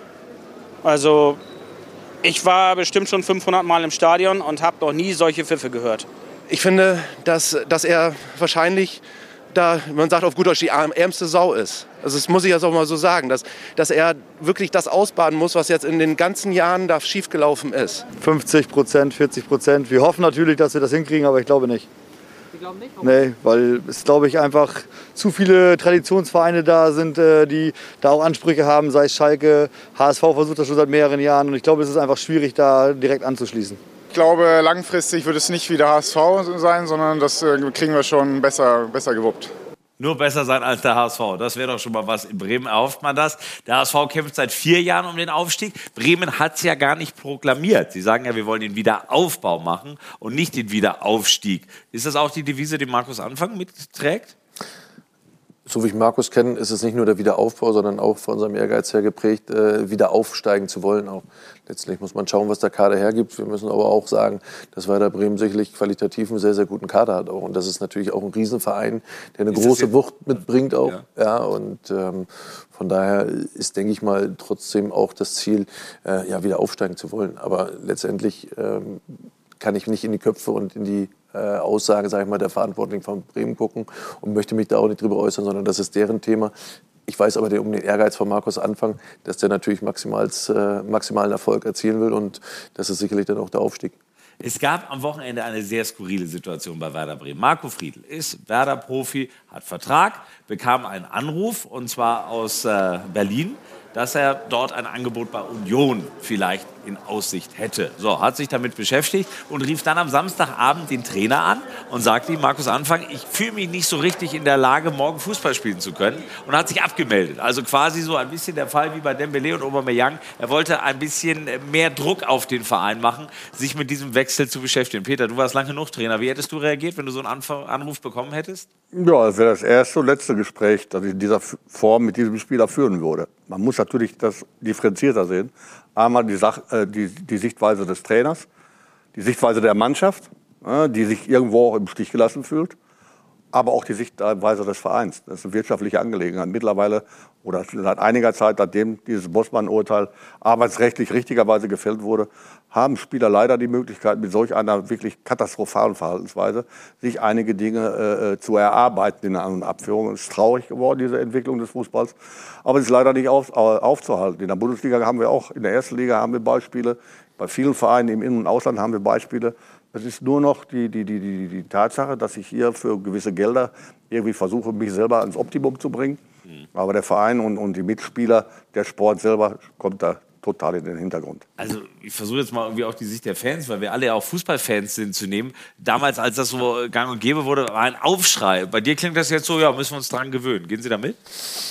Also ich war bestimmt schon fünfhundert Mal im Stadion und habe noch nie solche Pfiffe gehört. Ich finde, dass, dass er wahrscheinlich da, man sagt auf gut Deutsch, die ärmste Sau ist. Also das muss ich jetzt auch mal so sagen, dass, dass er wirklich das ausbaden muss, was jetzt in den ganzen Jahren da schiefgelaufen ist. fünfzig Prozent, vierzig Prozent. Wir hoffen natürlich, dass wir das hinkriegen, aber ich glaube nicht. Sie glauben nicht? Warum? Nee, weil es, glaube ich, einfach zu viele Traditionsvereine da sind, die da auch Ansprüche haben, sei es Schalke, H S V versucht das schon seit mehreren Jahren und ich glaube, es ist einfach schwierig, da direkt anzuschließen. Ich glaube, langfristig wird es nicht wie der H S V sein, sondern das kriegen wir schon besser, besser gewuppt. Nur besser sein als der H S V. Das wäre doch schon mal was. In Bremen erhofft man das. Der H S V kämpft seit vier Jahren um den Aufstieg. Bremen hat es ja gar nicht proklamiert. Sie sagen ja, wir wollen den Wiederaufbau machen und nicht den Wiederaufstieg. Ist das auch die Devise, die Markus Anfang mitträgt? So wie ich Markus kenne, ist es nicht nur der Wiederaufbau, sondern auch von unserem Ehrgeiz her geprägt, äh, wieder aufsteigen zu wollen. Auch letztlich muss man schauen, was der Kader hergibt. Wir müssen aber auch sagen, dass Werder Bremen sicherlich qualitativ einen sehr, sehr guten Kader hat. Auch. Und das ist natürlich auch ein Riesenverein, der eine ist große Wucht mitbringt auch. Ja. Ja, und ähm, von daher ist, denke ich mal, trotzdem auch das Ziel, äh, ja, wieder aufsteigen zu wollen. Aber letztendlich ähm, kann ich nicht in die Köpfe und in die Äh, Aussage, sage ich mal, der Verantwortlichen von Bremen gucken und möchte mich da auch nicht drüber äußern, sondern das ist deren Thema. Ich weiß aber um den Ehrgeiz von Markus Anfang, dass der natürlich maximals, äh, maximalen Erfolg erzielen will und das ist sicherlich dann auch der Aufstieg. Es gab am Wochenende eine sehr skurrile Situation bei Werder Bremen. Marco Friedl ist Werder-Profi, hat Vertrag, bekam einen Anruf, und zwar aus äh, Berlin, dass er dort ein Angebot bei Union vielleicht in Aussicht hätte. So, hat sich damit beschäftigt und rief dann am Samstagabend den Trainer an und sagte ihm, Markus Anfang, ich fühle mich nicht so richtig in der Lage, morgen Fußball spielen zu können, und hat sich abgemeldet. Also quasi so ein bisschen der Fall wie bei Dembélé und Aubameyang. Er wollte ein bisschen mehr Druck auf den Verein machen, sich mit diesem Wechsel zu beschäftigen. Peter, du warst lange genug Trainer. Wie hättest du reagiert, wenn du so einen Anruf bekommen hättest? Ja, das wäre das erste und letzte Gespräch, das ich in dieser Form mit diesem Spieler führen würde. Man muss natürlich das differenzierter sehen. Einmal die, Sach äh, die, die Sichtweise des Trainers, die Sichtweise der Mannschaft, äh, die sich irgendwo auch im Stich gelassen fühlt, aber auch die Sichtweise des Vereins. Das ist eine wirtschaftliche Angelegenheit. Mittlerweile oder seit einiger Zeit, nachdem dieses Bossmann-Urteil arbeitsrechtlich richtigerweise gefällt wurde, haben Spieler leider die Möglichkeit, mit solch einer wirklich katastrophalen Verhaltensweise sich einige Dinge äh, zu erarbeiten in der An- und Abführung. Es ist traurig geworden, diese Entwicklung des Fußballs, aber es ist leider nicht auf, aufzuhalten. In der Bundesliga haben wir auch, in der ersten Liga haben wir Beispiele, bei vielen Vereinen im In- und Ausland haben wir Beispiele. Es ist nur noch die, die, die, die, die Tatsache, dass ich hier für gewisse Gelder irgendwie versuche, mich selber ans Optimum zu bringen. Mhm. Aber der Verein und, und die Mitspieler, der Sport selber, kommt da total in den Hintergrund. Also ich versuche jetzt mal irgendwie auch die Sicht der Fans, weil wir alle ja auch Fußballfans sind, zu nehmen. Damals, als das so gang und gäbe wurde, war ein Aufschrei. Bei dir klingt das jetzt so, ja, müssen wir uns dran gewöhnen. Gehen Sie da mit?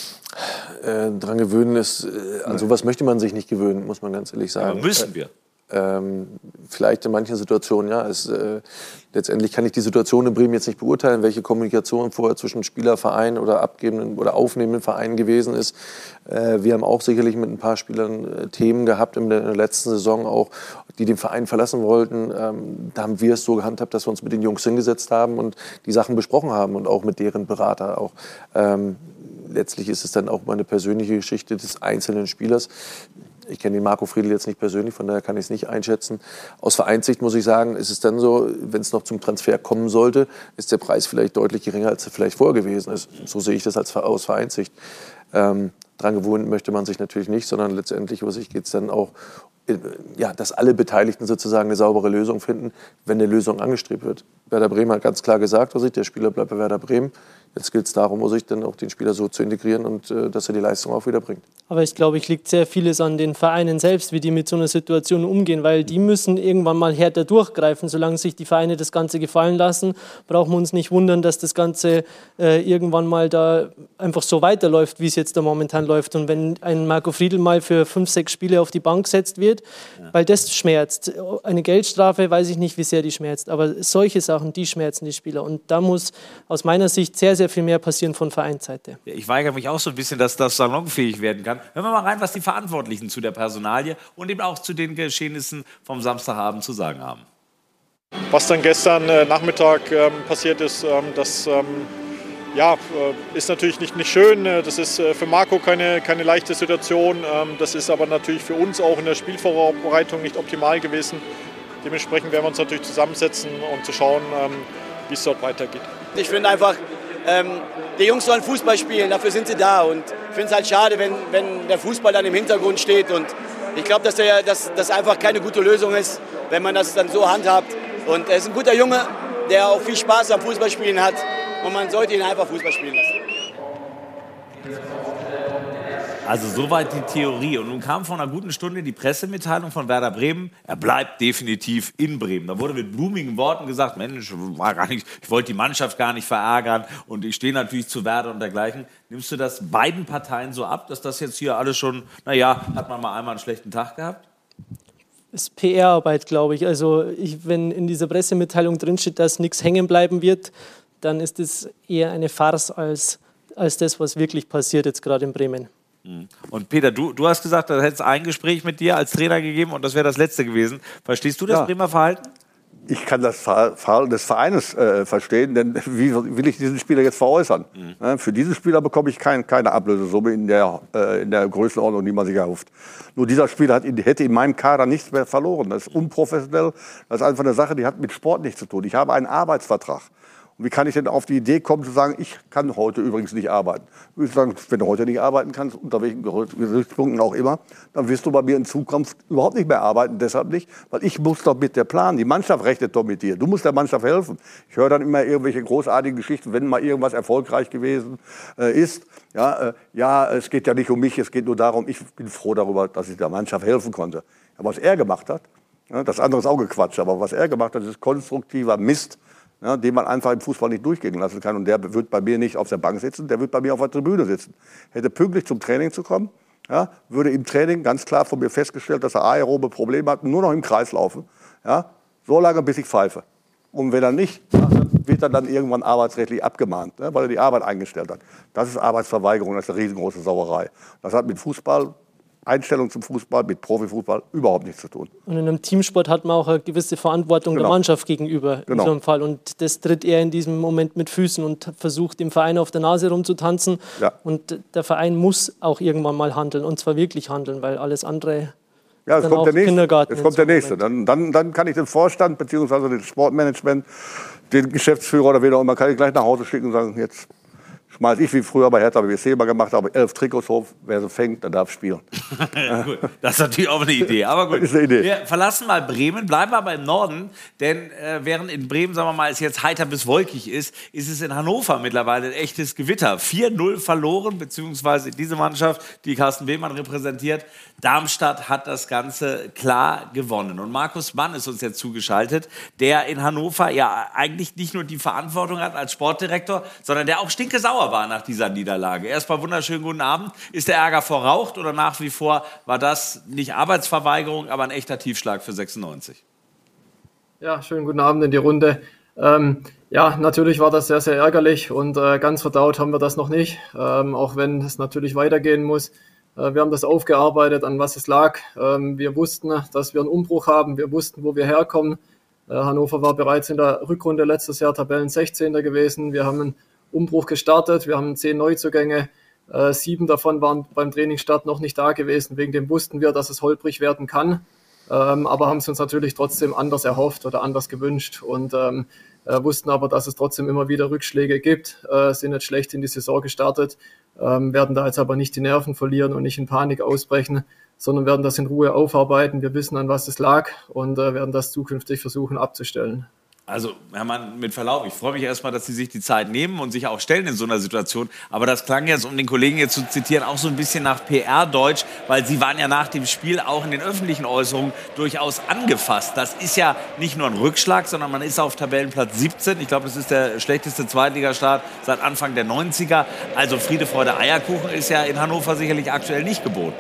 Äh, dran gewöhnen ist, äh, an sowas möchte man sich nicht gewöhnen, muss man ganz ehrlich sagen. Aber müssen wir? Ähm, vielleicht in manchen Situationen, ja. Es, äh, letztendlich kann ich die Situation in Bremen jetzt nicht beurteilen, welche Kommunikation vorher zwischen Spieler, Verein oder abgebenden oder aufnehmenden Verein gewesen ist. Äh, wir haben auch sicherlich mit ein paar Spielern äh, Themen gehabt in der, in der letzten Saison auch, die den Verein verlassen wollten. Ähm, da haben wir es so gehandhabt, dass wir uns mit den Jungs hingesetzt haben und die Sachen besprochen haben und auch mit deren Berater auch. Ähm, letztlich ist es dann auch mal eine persönliche Geschichte des einzelnen Spielers. Ich kenne den Marco Friedl jetzt nicht persönlich, von daher kann ich es nicht einschätzen. Aus Vereinssicht muss ich sagen, ist es dann so, wenn es noch zum Transfer kommen sollte, ist der Preis vielleicht deutlich geringer, als er vielleicht vorher gewesen ist. So sehe ich das als, aus Vereinssicht. Ähm, dran gewöhnen möchte man sich natürlich nicht, sondern letztendlich über sich geht es dann auch, ja, dass alle Beteiligten sozusagen eine saubere Lösung finden, wenn eine Lösung angestrebt wird. Werder Bremen hat ganz klar gesagt, also der Spieler bleibt bei Werder Bremen. Jetzt gilt es darum, sich dann auch den Spieler so zu integrieren und äh, dass er die Leistung auch wieder bringt. Aber ich glaube, es liegt sehr vieles an den Vereinen selbst, wie die mit so einer Situation umgehen, weil die müssen irgendwann mal härter durchgreifen. Solange sich die Vereine das Ganze gefallen lassen, brauchen wir uns nicht wundern, dass das Ganze äh, irgendwann mal da einfach so weiterläuft, wie es jetzt da momentan läuft. Und wenn ein Marco Friedl mal für fünf, sechs Spiele auf die Bank gesetzt wird, ja. weil das schmerzt. Eine Geldstrafe, weiß ich nicht, wie sehr die schmerzt, aber solche Sachen, die schmerzen die Spieler. Und da muss aus meiner Sicht sehr, sehr viel mehr passieren von Vereinsseite. Ich weigere mich auch so ein bisschen, dass das salonfähig werden kann. Hören wir mal rein, was die Verantwortlichen zu der Personalie und eben auch zu den Geschehnissen vom Samstagabend zu sagen haben. Was dann gestern äh, Nachmittag ähm, passiert ist, ähm, das ähm, ja, äh, ist natürlich nicht, nicht schön. Das ist äh, für Marco keine, keine leichte Situation. Ähm, das ist aber natürlich für uns auch in der Spielvorbereitung nicht optimal gewesen. Dementsprechend werden wir uns natürlich zusammensetzen und zu schauen, ähm, wie es dort weitergeht. Ich finde einfach, ähm, die Jungs sollen Fußball spielen, dafür sind sie da. Und ich finde es halt schade, wenn, wenn der Fußball dann im Hintergrund steht. Und ich glaube, dass das dass, dass einfach keine gute Lösung ist, wenn man das dann so handhabt. Und er ist ein guter Junge, der auch viel Spaß am Fußballspielen hat. Und man sollte ihn einfach Fußball spielen lassen. Also soweit die Theorie. Und nun kam vor einer guten Stunde die Pressemitteilung von Werder Bremen. Er bleibt definitiv in Bremen. Da wurde mit blumigen Worten gesagt, Mensch, war gar nicht, ich wollte die Mannschaft gar nicht verärgern und ich stehe natürlich zu Werder und dergleichen. Nimmst du das beiden Parteien so ab, dass das jetzt hier alles schon, naja, hat man mal einmal einen schlechten Tag gehabt? Das ist P R-Arbeit, glaube ich. Also ich, wenn in dieser Pressemitteilung drinsteht, dass nichts hängen bleiben wird, dann ist es eher eine Farce als, als das, was wirklich passiert jetzt gerade in Bremen. Und Peter, du, du hast gesagt, da hätte es ein Gespräch mit dir als Trainer gegeben und das wäre das letzte gewesen. Verstehst du das Ja. Bremer Verhalten? Ich kann das Verhalten des Vereines äh, verstehen, denn wie will ich diesen Spieler jetzt veräußern? Mhm. Ja, für diesen Spieler bekomme ich kein, keine Ablösesumme in der, äh, in der Größenordnung, die man sich erhofft. Nur dieser Spieler hat, hätte in meinem Kader nichts mehr verloren. Das ist unprofessionell. Das ist einfach eine Sache, die hat mit Sport nichts zu tun. Ich habe einen Arbeitsvertrag. Und wie kann ich denn auf die Idee kommen, zu sagen, ich kann heute übrigens nicht arbeiten? Ich würde sagen, wenn du heute nicht arbeiten kannst, unter welchen Gesichtspunkten auch immer, dann wirst du bei mir in Zukunft überhaupt nicht mehr arbeiten. Deshalb nicht, weil ich muss doch mit der planen. Die Mannschaft rechnet doch mit dir. Du musst der Mannschaft helfen. Ich höre dann immer irgendwelche großartigen Geschichten, wenn mal irgendwas erfolgreich gewesen äh, ist. Ja, äh, ja, es geht ja nicht um mich, es geht nur darum, ich bin froh darüber, dass ich der Mannschaft helfen konnte. Aber was er gemacht hat, ja, das andere ist auch Gequatsch, aber was er gemacht hat, ist konstruktiver Mist, ja, den man einfach im Fußball nicht durchgehen lassen kann. Und der wird bei mir nicht auf der Bank sitzen, der wird bei mir auf der Tribüne sitzen. Hätte pünktlich zum Training zu kommen, ja, würde im Training ganz klar von mir festgestellt, dass er aerobe Probleme hat, nur noch im Kreis laufen. Ja, so lange, bis ich pfeife. Und wenn er nicht, ja, wird er dann irgendwann arbeitsrechtlich abgemahnt, ne, weil er die Arbeit eingestellt hat. Das ist Arbeitsverweigerung, das ist eine riesengroße Sauerei. Das hat mit Fußball, Einstellung zum Fußball, mit Profifußball überhaupt nichts zu tun. Und in einem Teamsport hat man auch eine gewisse Verantwortung Genau. der Mannschaft gegenüber Genau. in so einem Fall. Und das tritt er in diesem Moment mit Füßen und versucht, dem Verein auf der Nase rumzutanzen. Ja. Und der Verein muss auch irgendwann mal handeln, und zwar wirklich handeln, weil alles andere Ja, jetzt dann kommt auch der nächste. Kindergarten. Jetzt kommt der nächste. Dann, dann, dann kann ich den Vorstand bzw. das Sportmanagement, den Geschäftsführer oder wen auch immer, kann ich gleich nach Hause schicken und sagen, jetzt schmeiß ich, wie früher bei Hertha B S C mal gemacht habe, elf Trikots hoch, wer sie fängt, der darf spielen. Gut, das ist natürlich auch eine Idee. Aber gut, Das ist eine Idee. wir verlassen mal Bremen, bleiben aber im Norden, denn äh, während in Bremen, sagen wir mal, es jetzt heiter bis wolkig ist, ist es in Hannover mittlerweile ein echtes Gewitter. vier null verloren, beziehungsweise diese Mannschaft, die Carsten Wehlmann repräsentiert. Darmstadt hat das Ganze klar gewonnen. Und Markus Mann ist uns jetzt zugeschaltet, der in Hannover ja eigentlich nicht nur die Verantwortung hat als Sportdirektor, sondern der auch stinkesauer war nach dieser Niederlage. Erstmal wunderschönen guten Abend. Ist der Ärger verraucht oder nach wie vor war das nicht Arbeitsverweigerung, aber ein echter Tiefschlag für sechsundneunzig? Ja, schönen guten Abend in die Runde. Ähm, ja, natürlich war das sehr, sehr ärgerlich und äh, ganz verdaut haben wir das noch nicht, ähm, auch wenn es natürlich weitergehen muss. Äh, wir haben das aufgearbeitet, an was es lag. Ähm, wir wussten, dass wir einen Umbruch haben. Wir wussten, wo wir herkommen. Äh, Hannover war bereits in der Rückrunde letztes Jahr Tabellen-sechzehnter gewesen. Wir haben einen Umbruch gestartet. Wir haben zehn Neuzugänge. Äh, sieben davon waren beim Trainingsstart noch nicht da gewesen. Wegen dem wussten wir, dass es holprig werden kann. Ähm, aber haben es uns natürlich trotzdem anders erhofft oder anders gewünscht und ähm, äh, wussten aber, dass es trotzdem immer wieder Rückschläge gibt, äh, sind jetzt schlecht in die Saison gestartet, ähm, werden da jetzt aber nicht die Nerven verlieren und nicht in Panik ausbrechen, sondern werden das in Ruhe aufarbeiten. Wir wissen, an was es lag und äh, werden das zukünftig versuchen abzustellen. Also, Herr Mann, mit Verlaub, ich freue mich erstmal, dass Sie sich die Zeit nehmen und sich auch stellen in so einer Situation. Aber das klang jetzt, um den Kollegen jetzt zu zitieren, auch so ein bisschen nach P R-Deutsch, weil Sie waren ja nach dem Spiel auch in den öffentlichen Äußerungen durchaus angefasst. Das ist ja nicht nur ein Rückschlag, sondern man ist auf Tabellenplatz siebzehn. Ich glaube, das ist der schlechteste Zweitligastart seit Anfang der neunziger. Also Friede, Freude, Eierkuchen ist ja in Hannover sicherlich aktuell nicht geboten.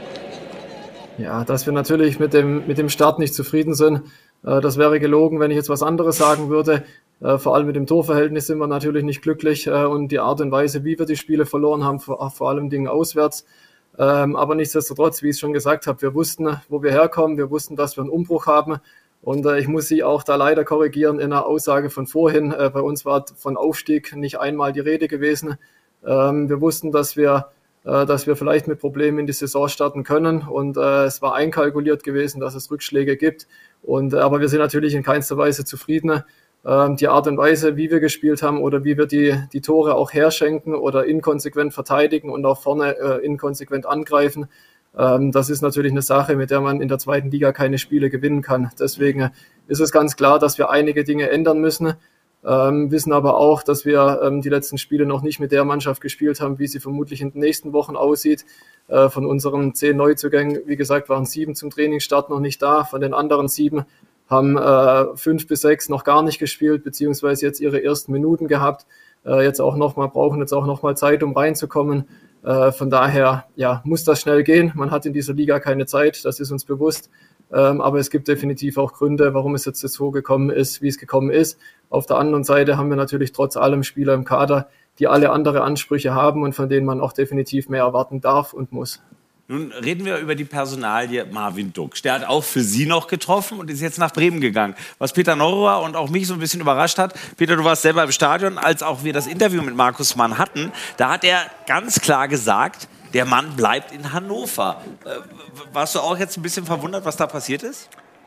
Ja, dass wir natürlich mit dem, mit dem Start nicht zufrieden sind, äh, das wäre gelogen, wenn ich jetzt was anderes sagen würde. Äh, vor allem mit dem Torverhältnis sind wir natürlich nicht glücklich äh, und die Art und Weise, wie wir die Spiele verloren haben, vor, vor allem Dingen auswärts. Ähm, aber nichtsdestotrotz, wie ich es schon gesagt habe, wir wussten, wo wir herkommen, wir wussten, dass wir einen Umbruch haben. Und äh, ich muss Sie auch da leider korrigieren in einer Aussage von vorhin. Äh, bei uns war von Aufstieg nicht einmal die Rede gewesen. Ähm, wir wussten, dass wir dass wir vielleicht mit Problemen in die Saison starten können. Und äh, es war einkalkuliert gewesen, dass es Rückschläge gibt. Und, äh, aber wir sind natürlich in keinster Weise zufrieden. Ähm, die Art und Weise, wie wir gespielt haben oder wie wir die, die Tore auch herschenken oder inkonsequent verteidigen und auch vorne äh, inkonsequent angreifen, ähm, das ist natürlich eine Sache, mit der man in der zweiten Liga keine Spiele gewinnen kann. Deswegen ist es ganz klar, dass wir einige Dinge ändern müssen. Ähm, wissen aber auch, dass wir ähm, die letzten Spiele noch nicht mit der Mannschaft gespielt haben, wie sie vermutlich in den nächsten Wochen aussieht. Äh, von unseren zehn Neuzugängen, wie gesagt, waren sieben zum Trainingsstart noch nicht da. Von den anderen sieben haben äh, fünf bis sechs noch gar nicht gespielt, beziehungsweise jetzt ihre ersten Minuten gehabt. Äh, jetzt auch noch mal, brauchen jetzt auch noch mal Zeit, um reinzukommen. Äh, von daher, ja, muss das schnell gehen. Man hat in dieser Liga keine Zeit, das ist uns bewusst. Ähm, aber es gibt definitiv auch Gründe, warum es jetzt so gekommen ist, wie es gekommen ist. Auf der anderen Seite haben wir natürlich trotz allem Spieler im Kader, die alle andere Ansprüche haben und von denen man auch definitiv mehr erwarten darf und muss. Nun reden wir über die Personalie Marvin Duksch. Der hat auch für Sie noch getroffen und ist jetzt nach Bremen gegangen. Was Peter Neururer und auch mich so ein bisschen überrascht hat, Peter, du warst selber im Stadion, als auch wir das Interview mit Markus Mann hatten, da hat er ganz klar gesagt, der Mann bleibt in Hannover. Äh, warst du auch jetzt ein bisschen verwundert, was da passiert ist?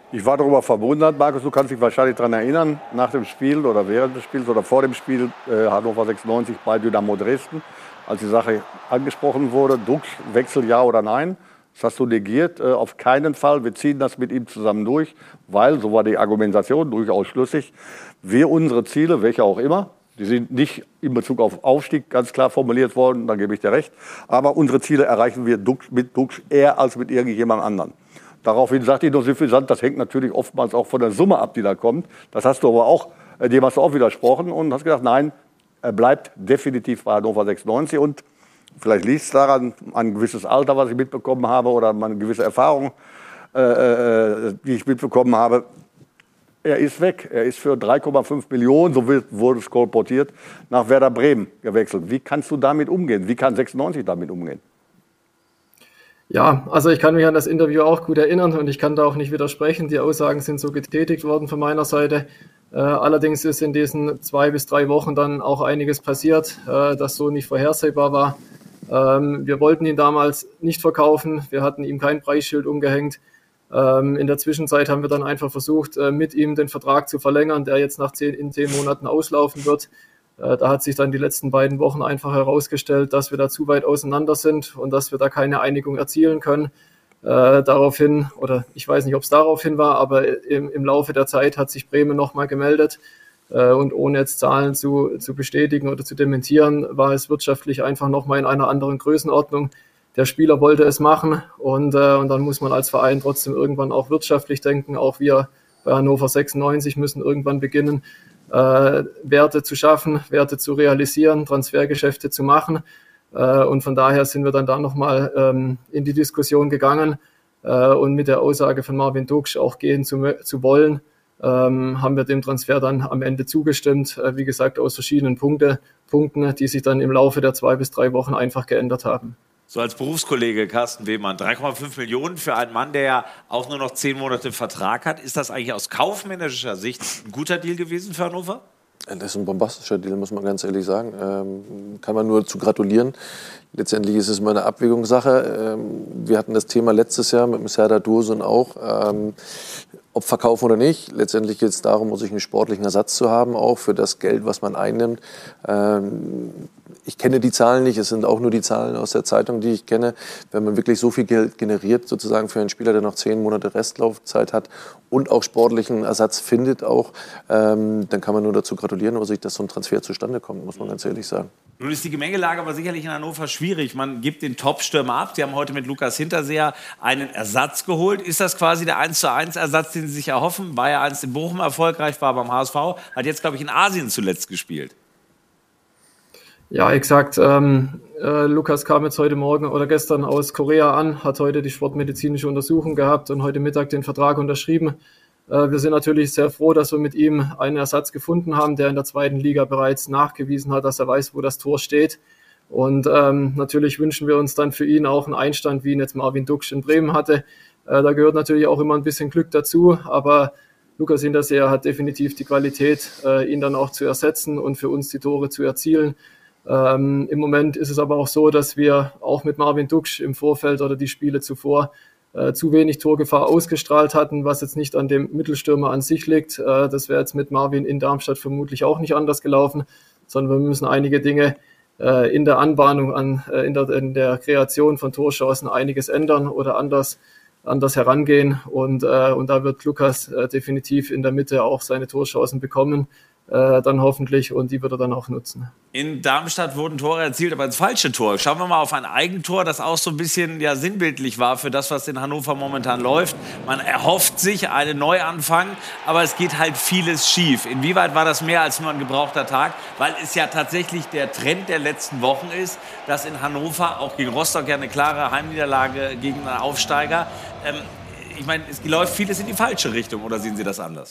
Ich war darüber verwundert, Markus, du kannst dich wahrscheinlich daran erinnern, nach dem Spiel oder während des Spiels oder vor dem Spiel äh, Hannover sechsundneunzig bei Dynamo Dresden, als die Sache angesprochen wurde, Dux, Wechsel ja oder nein, das hast du negiert, äh, auf keinen Fall, wir ziehen das mit ihm zusammen durch, weil, so war die Argumentation durchaus schlüssig, wir unsere Ziele, welche auch immer, die sind nicht in Bezug auf Aufstieg ganz klar formuliert worden, dann gebe ich dir recht, aber unsere Ziele erreichen wir Dux, mit Dux eher als mit irgendjemand anderem. Daraufhin sagte ich noch suffisant, das hängt natürlich oftmals auch von der Summe ab, die da kommt. Das hast du aber auch, dem hast du auch widersprochen und hast gesagt, nein, er bleibt definitiv bei Hannover sechsundneunzig. Und vielleicht liegt es daran, ein gewisses Alter, was ich mitbekommen habe, oder eine gewisse Erfahrung, äh, äh, die ich mitbekommen habe. Er ist weg. Er ist für drei Komma fünf Millionen, so wird, wurde es kolportiert, nach Werder Bremen gewechselt. Wie kannst du damit umgehen? Wie kann sechsundneunzig damit umgehen? Ja, also ich kann mich an das Interview auch gut erinnern und ich kann da auch nicht widersprechen. Die Aussagen sind so getätigt worden von meiner Seite. Äh, allerdings ist in diesen zwei bis drei Wochen dann auch einiges passiert, äh, das so nicht vorhersehbar war. Ähm, wir wollten ihn damals nicht verkaufen. Wir hatten ihm kein Preisschild umgehängt. Ähm, in der Zwischenzeit haben wir dann einfach versucht, äh, mit ihm den Vertrag zu verlängern, der jetzt nach zehn, in zehn Monaten auslaufen wird. Da hat sich dann die letzten beiden Wochen einfach herausgestellt, dass wir da zu weit auseinander sind und dass wir da keine Einigung erzielen können. Äh, daraufhin, oder ich weiß nicht, ob es daraufhin war, aber im, im Laufe der Zeit hat sich Bremen nochmal gemeldet. Äh, und ohne jetzt Zahlen zu, zu bestätigen oder zu dementieren, war es wirtschaftlich einfach nochmal in einer anderen Größenordnung. Der Spieler wollte es machen und, äh, und dann muss man als Verein trotzdem irgendwann auch wirtschaftlich denken. Auch wir bei Hannover sechsundneunzig müssen irgendwann beginnen, Äh, Werte zu schaffen, Werte zu realisieren, Transfergeschäfte zu machen. Äh, und von daher sind wir dann da nochmal ähm, in die Diskussion gegangen äh, und mit der Aussage von Marvin Duksch auch gehen zu, zu wollen, ähm, haben wir dem Transfer dann am Ende zugestimmt. Äh, wie gesagt, aus verschiedenen Punkte, Punkten, die sich dann im Laufe der zwei bis drei Wochen einfach geändert haben. So als Berufskollege Carsten Wehmann, drei Komma fünf Millionen für einen Mann, der ja auch nur noch zehn Monate Vertrag hat. Ist das eigentlich aus kaufmännischer Sicht ein guter Deal gewesen für Hannover? Das ist ein bombastischer Deal, muss man ganz ehrlich sagen. Ähm, kann man nur zu gratulieren. Letztendlich ist es immer eine Abwägungssache. Ähm, wir hatten das Thema letztes Jahr mit dem Serdar Dursun auch. Ähm, ob verkaufen oder nicht. Letztendlich geht es darum, muss ich einen sportlichen Ersatz zu haben, auch für das Geld, was man einnimmt. Ähm, ich kenne die Zahlen nicht, es sind auch nur die Zahlen aus der Zeitung, die ich kenne. Wenn man wirklich so viel Geld generiert, sozusagen für einen Spieler, der noch zehn Monate Restlaufzeit hat und auch sportlichen Ersatz findet auch, ähm, dann kann man nur dazu gratulieren, aber sich, dass so ein Transfer zustande kommt, muss man ganz ehrlich sagen. Nun ist die Gemengelage aber sicherlich in Hannover schwierig. Man gibt den Top-Stürmer ab. Sie haben heute mit Lukas Hinterseher einen Ersatz geholt. Ist das quasi der eins zu eins Ersatz, den Sie sich erhoffen? War ja einst in Bochum erfolgreich, war beim H S V, hat jetzt, glaube ich, in Asien zuletzt gespielt. Ja, exakt. Ähm, äh, Lukas kam jetzt heute Morgen oder gestern aus Korea an, hat heute die sportmedizinische Untersuchung gehabt und heute Mittag den Vertrag unterschrieben. Äh, wir sind natürlich sehr froh, dass wir mit ihm einen Ersatz gefunden haben, der in der zweiten Liga bereits nachgewiesen hat, dass er weiß, wo das Tor steht. Und ähm, natürlich wünschen wir uns dann für ihn auch einen Einstand, wie ihn jetzt Marvin Duksch in Bremen hatte. Äh, da gehört natürlich auch immer ein bisschen Glück dazu, aber Lukas Hinterseher hat definitiv die Qualität, äh, ihn dann auch zu ersetzen und für uns die Tore zu erzielen. Ähm, Im Moment ist es aber auch so, dass wir auch mit Marvin Duksch im Vorfeld oder die Spiele zuvor äh, zu wenig Torgefahr ausgestrahlt hatten, was jetzt nicht an dem Mittelstürmer an sich liegt. Äh, das wäre jetzt mit Marvin in Darmstadt vermutlich auch nicht anders gelaufen, sondern wir müssen einige Dinge äh, in der Anbahnung, an, äh, in, der, in der Kreation von Torchancen einiges ändern oder anders, anders herangehen. Und, äh, und da wird Lukas äh, definitiv in der Mitte auch seine Torchancen bekommen. Äh, dann hoffentlich, und die wird er dann auch nutzen. In Darmstadt wurden Tore erzielt, aber ins falsche Tor. Schauen wir mal auf ein Eigentor, das auch so ein bisschen ja, sinnbildlich war für das, was in Hannover momentan läuft. Man erhofft sich einen Neuanfang, aber es geht halt vieles schief. Inwieweit war das mehr als nur ein gebrauchter Tag? Weil es ja tatsächlich der Trend der letzten Wochen ist, dass in Hannover auch gegen Rostock ja eine klare Heimniederlage gegen einen Aufsteiger. Ähm, ich meine, es läuft vieles in die falsche Richtung, oder sehen Sie das anders?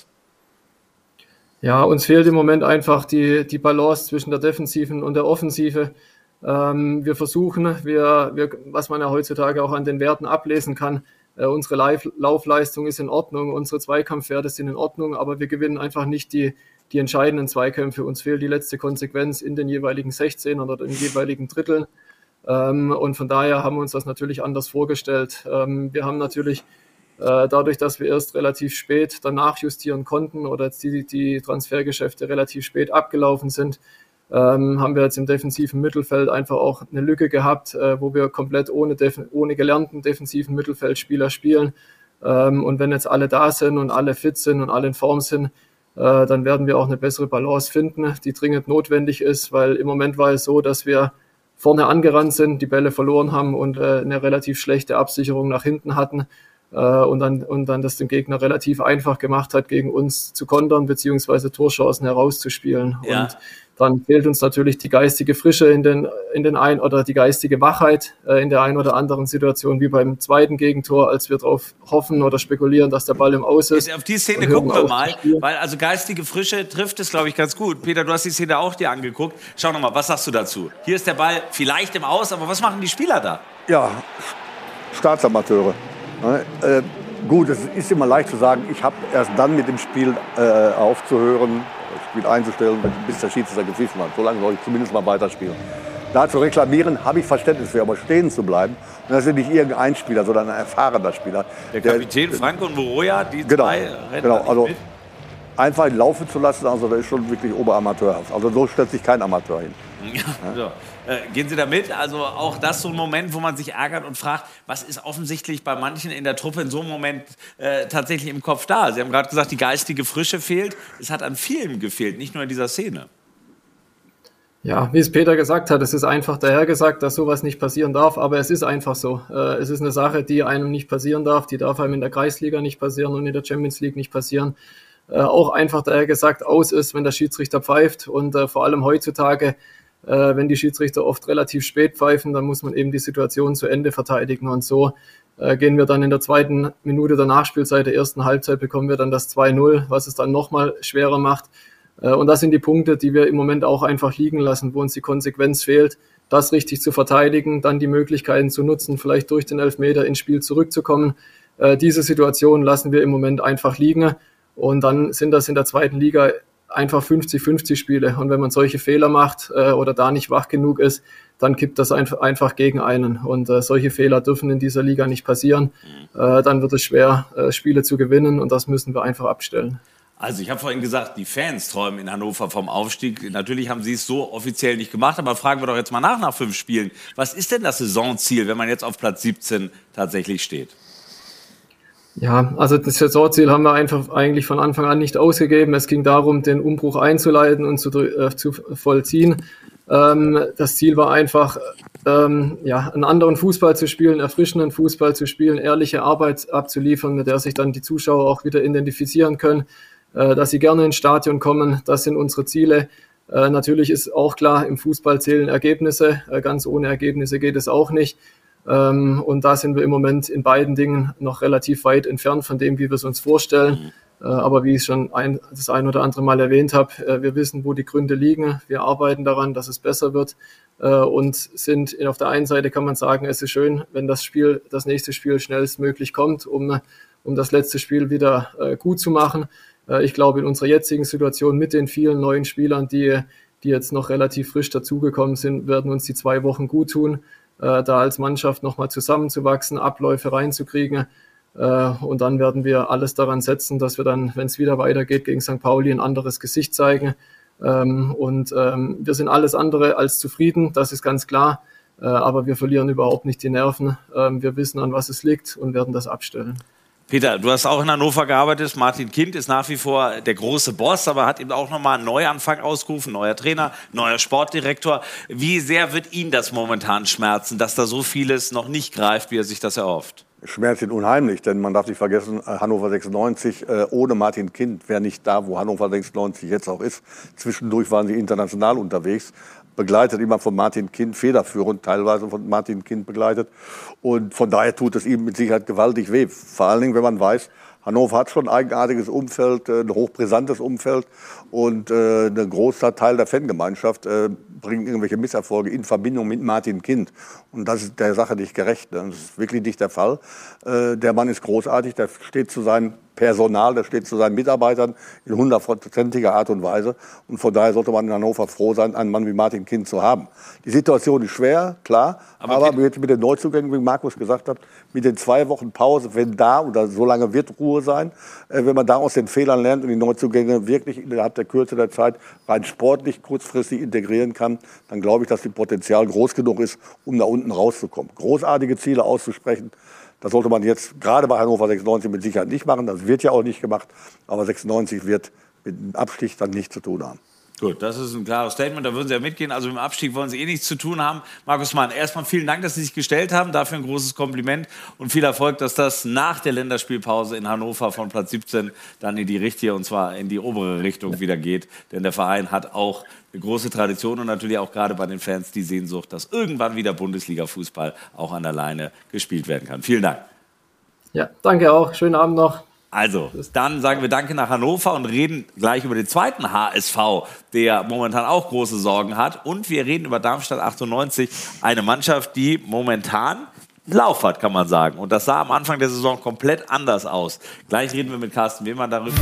Ja, uns fehlt im Moment einfach die, die Balance zwischen der Defensiven und der Offensive. Ähm, wir versuchen, wir, wir, was man ja heutzutage auch an den Werten ablesen kann, äh, unsere Lauf, Laufleistung ist in Ordnung, unsere Zweikampfwerte sind in Ordnung, aber wir gewinnen einfach nicht die, die entscheidenden Zweikämpfe. Uns fehlt die letzte Konsequenz in den jeweiligen sechzehn oder den jeweiligen Dritteln. Ähm, und von daher haben wir uns das natürlich anders vorgestellt. Ähm, wir haben natürlich Äh, dadurch, dass wir erst relativ spät danach justieren konnten oder die, die Transfergeschäfte relativ spät abgelaufen sind, ähm, haben wir jetzt im defensiven Mittelfeld einfach auch eine Lücke gehabt, äh, wo wir komplett ohne, Def- ohne gelernten defensiven Mittelfeldspieler spielen. Ähm, und wenn jetzt alle da sind und alle fit sind und alle in Form sind, äh, dann werden wir auch eine bessere Balance finden, die dringend notwendig ist, weil im Moment war es so, dass wir vorne angerannt sind, die Bälle verloren haben und äh, eine relativ schlechte Absicherung nach hinten hatten äh, und, dann, und dann das dem Gegner relativ einfach gemacht hat, gegen uns zu kontern beziehungsweise Torchancen herauszuspielen. Ja. Und dann fehlt uns natürlich die geistige Frische in den, in den ein oder die geistige Wachheit äh, in der einen oder anderen Situation, wie beim zweiten Gegentor, als wir darauf hoffen oder spekulieren, dass der Ball im Aus ist. Auf die Szene gucken wir mal, weil also geistige Frische trifft es, glaube ich, ganz gut. Peter, du hast die Szene auch dir angeguckt. Schau noch mal, was sagst du dazu? Hier ist der Ball vielleicht im Aus, aber was machen die Spieler da? Ja, Staatsamateure. Ne? Äh, gut, es ist immer leicht zu sagen, ich habe erst dann mit dem Spiel äh, aufzuhören, das Spiel einzustellen, bis der Schiedsrichter gepfiffen hat. So lange soll ich zumindest mal weiterspielen. Da zu reklamieren, habe ich Verständnis für, aber stehen zu bleiben. Und das ist nicht irgendein Spieler, sondern ein erfahrener Spieler. Der Kapitän der, Franco und Moroja, die genau, zwei rennen genau, also mit. Einfach ihn laufen zu lassen, also das ist schon wirklich Oberamateur. Also so stellt sich kein Amateur hin. Ja, so. äh, gehen Sie da mit? Also auch das so ein Moment, wo man sich ärgert und fragt, was ist offensichtlich bei manchen in der Truppe in so einem Moment äh, tatsächlich im Kopf da? Sie haben gerade gesagt, die geistige Frische fehlt. Es hat an vielen gefehlt, nicht nur in dieser Szene. Ja, wie es Peter gesagt hat, es ist einfach dahergesagt, dass sowas nicht passieren darf, aber es ist einfach so. Äh, es ist eine Sache, die einem nicht passieren darf, die darf einem in der Kreisliga nicht passieren und in der Champions League nicht passieren. Äh, auch einfach dahergesagt aus ist, wenn der Schiedsrichter pfeift und äh, vor allem heutzutage, äh, wenn die Schiedsrichter oft relativ spät pfeifen, dann muss man eben die Situation zu Ende verteidigen und so äh, gehen wir dann in der zweiten Minute der Nachspielzeit der ersten Halbzeit, bekommen wir dann das zwei null, was es dann nochmal schwerer macht. Und das sind die Punkte, die wir im Moment auch einfach liegen lassen, wo uns die Konsequenz fehlt, das richtig zu verteidigen, dann die Möglichkeiten zu nutzen, vielleicht durch den Elfmeter ins Spiel zurückzukommen. Diese Situation lassen wir im Moment einfach liegen und dann sind das in der zweiten Liga einfach fünfzig fünfzig Spiele. Und wenn man solche Fehler macht oder da nicht wach genug ist, dann kippt das einfach gegen einen. Und solche Fehler dürfen in dieser Liga nicht passieren. Dann wird es schwer, Spiele zu gewinnen und das müssen wir einfach abstellen. Also ich habe vorhin gesagt, die Fans träumen in Hannover vom Aufstieg. Natürlich haben sie es so offiziell nicht gemacht, aber fragen wir doch jetzt mal nach, nach fünf Spielen. Was ist denn das Saisonziel, wenn man jetzt auf Platz siebzehn tatsächlich steht? Ja, also das Saisonziel haben wir einfach eigentlich von Anfang an nicht ausgegeben. Es ging darum, den Umbruch einzuleiten und zu, äh, zu vollziehen. Ähm, das Ziel war einfach, ähm, ja, einen anderen Fußball zu spielen, erfrischenden Fußball zu spielen, ehrliche Arbeit abzuliefern, mit der sich dann die Zuschauer auch wieder identifizieren können. Dass sie gerne ins Stadion kommen, das sind unsere Ziele. Äh, natürlich ist auch klar, im Fußball zählen Ergebnisse, äh, ganz ohne Ergebnisse geht es auch nicht. Ähm, und da sind wir im Moment in beiden Dingen noch relativ weit entfernt von dem, wie wir es uns vorstellen. Äh, aber wie ich schon ein, das ein oder andere Mal erwähnt habe, äh, wir wissen, wo die Gründe liegen. Wir arbeiten daran, dass es besser wird äh, und sind auf der einen Seite, kann man sagen, es ist schön, wenn das Spiel, das nächste Spiel schnellstmöglich kommt, um, um das letzte Spiel wieder äh, gut zu machen. Ich glaube, in unserer jetzigen Situation mit den vielen neuen Spielern, die, die jetzt noch relativ frisch dazugekommen sind, werden uns die zwei Wochen gut tun, äh, da als Mannschaft nochmal zusammenzuwachsen, Abläufe reinzukriegen. Äh, und dann werden wir alles daran setzen, dass wir dann, wenn es wieder weitergeht, gegen Sankt Pauli ein anderes Gesicht zeigen. Ähm, und ähm, wir sind alles andere als zufrieden, das ist ganz klar. Äh, aber wir verlieren überhaupt nicht die Nerven. Ähm, wir wissen, an was es liegt und werden das abstellen. Peter, du hast auch in Hannover gearbeitet. Martin Kind ist nach wie vor der große Boss, aber hat eben auch nochmal einen Neuanfang ausgerufen. Neuer Trainer, neuer Sportdirektor. Wie sehr wird ihn das momentan schmerzen, dass da so vieles noch nicht greift, wie er sich das erhofft? Schmerzt ihn unheimlich, denn man darf nicht vergessen, Hannover sechsundneunzig äh, ohne Martin Kind wäre nicht da, wo Hannover sechsundneunzig jetzt auch ist. Zwischendurch waren sie international unterwegs, begleitet immer von Martin Kind, federführend teilweise von Martin Kind begleitet. Und von daher tut es ihm mit Sicherheit gewaltig weh. Vor allen Dingen, wenn man weiß, Hannover hat schon ein eigenartiges Umfeld, ein hochbrisantes Umfeld und äh, ein großer Teil der Fangemeinschaft äh, bringt irgendwelche Misserfolge in Verbindung mit Martin Kind. Und das ist der Sache nicht gerecht. Das ist wirklich nicht der Fall. Äh, der Mann ist großartig, der steht zu seinen Personal, der steht zu seinen Mitarbeitern in hundertprozentiger Art und Weise. Und von daher sollte man in Hannover froh sein, einen Mann wie Martin Kind zu haben. Die Situation ist schwer, klar, aber, aber mit, mit den Neuzugängen, wie Markus gesagt hat, mit den zwei Wochen Pause, wenn da, oder so lange wird Ruhe sein, äh, wenn man da aus den Fehlern lernt und die Neuzugänge wirklich innerhalb der Kürze der Zeit rein sportlich kurzfristig integrieren kann, dann glaube ich, dass das Potenzial groß genug ist, um da unten rauszukommen. Großartige Ziele auszusprechen, das sollte man jetzt gerade bei Hannover sechsundneunzig mit Sicherheit nicht machen. Das wird ja auch nicht gemacht. Aber sechsundneunzig wird mit dem Abstieg dann nichts zu tun haben. Gut, das ist ein klares Statement, da würden Sie ja mitgehen. Also mit dem Abstieg wollen Sie eh nichts zu tun haben. Markus Mann, erstmal vielen Dank, dass Sie sich gestellt haben. Dafür ein großes Kompliment und viel Erfolg, dass das nach der Länderspielpause in Hannover von Platz siebzehn dann in die richtige, und zwar in die obere Richtung wieder geht. Denn der Verein hat auch eine große Tradition und natürlich auch gerade bei den Fans die Sehnsucht, dass irgendwann wieder Bundesliga-Fußball auch an der Leine gespielt werden kann. Vielen Dank. Ja, danke auch. Schönen Abend noch. Also, dann sagen wir Danke nach Hannover und reden gleich über den zweiten H S V, der momentan auch große Sorgen hat. Und wir reden über Darmstadt achtundneunzig, eine Mannschaft, die momentan Lauf hat, kann man sagen. Und das sah am Anfang der Saison komplett anders aus. Gleich reden wir mit Carsten Wehmann darüber.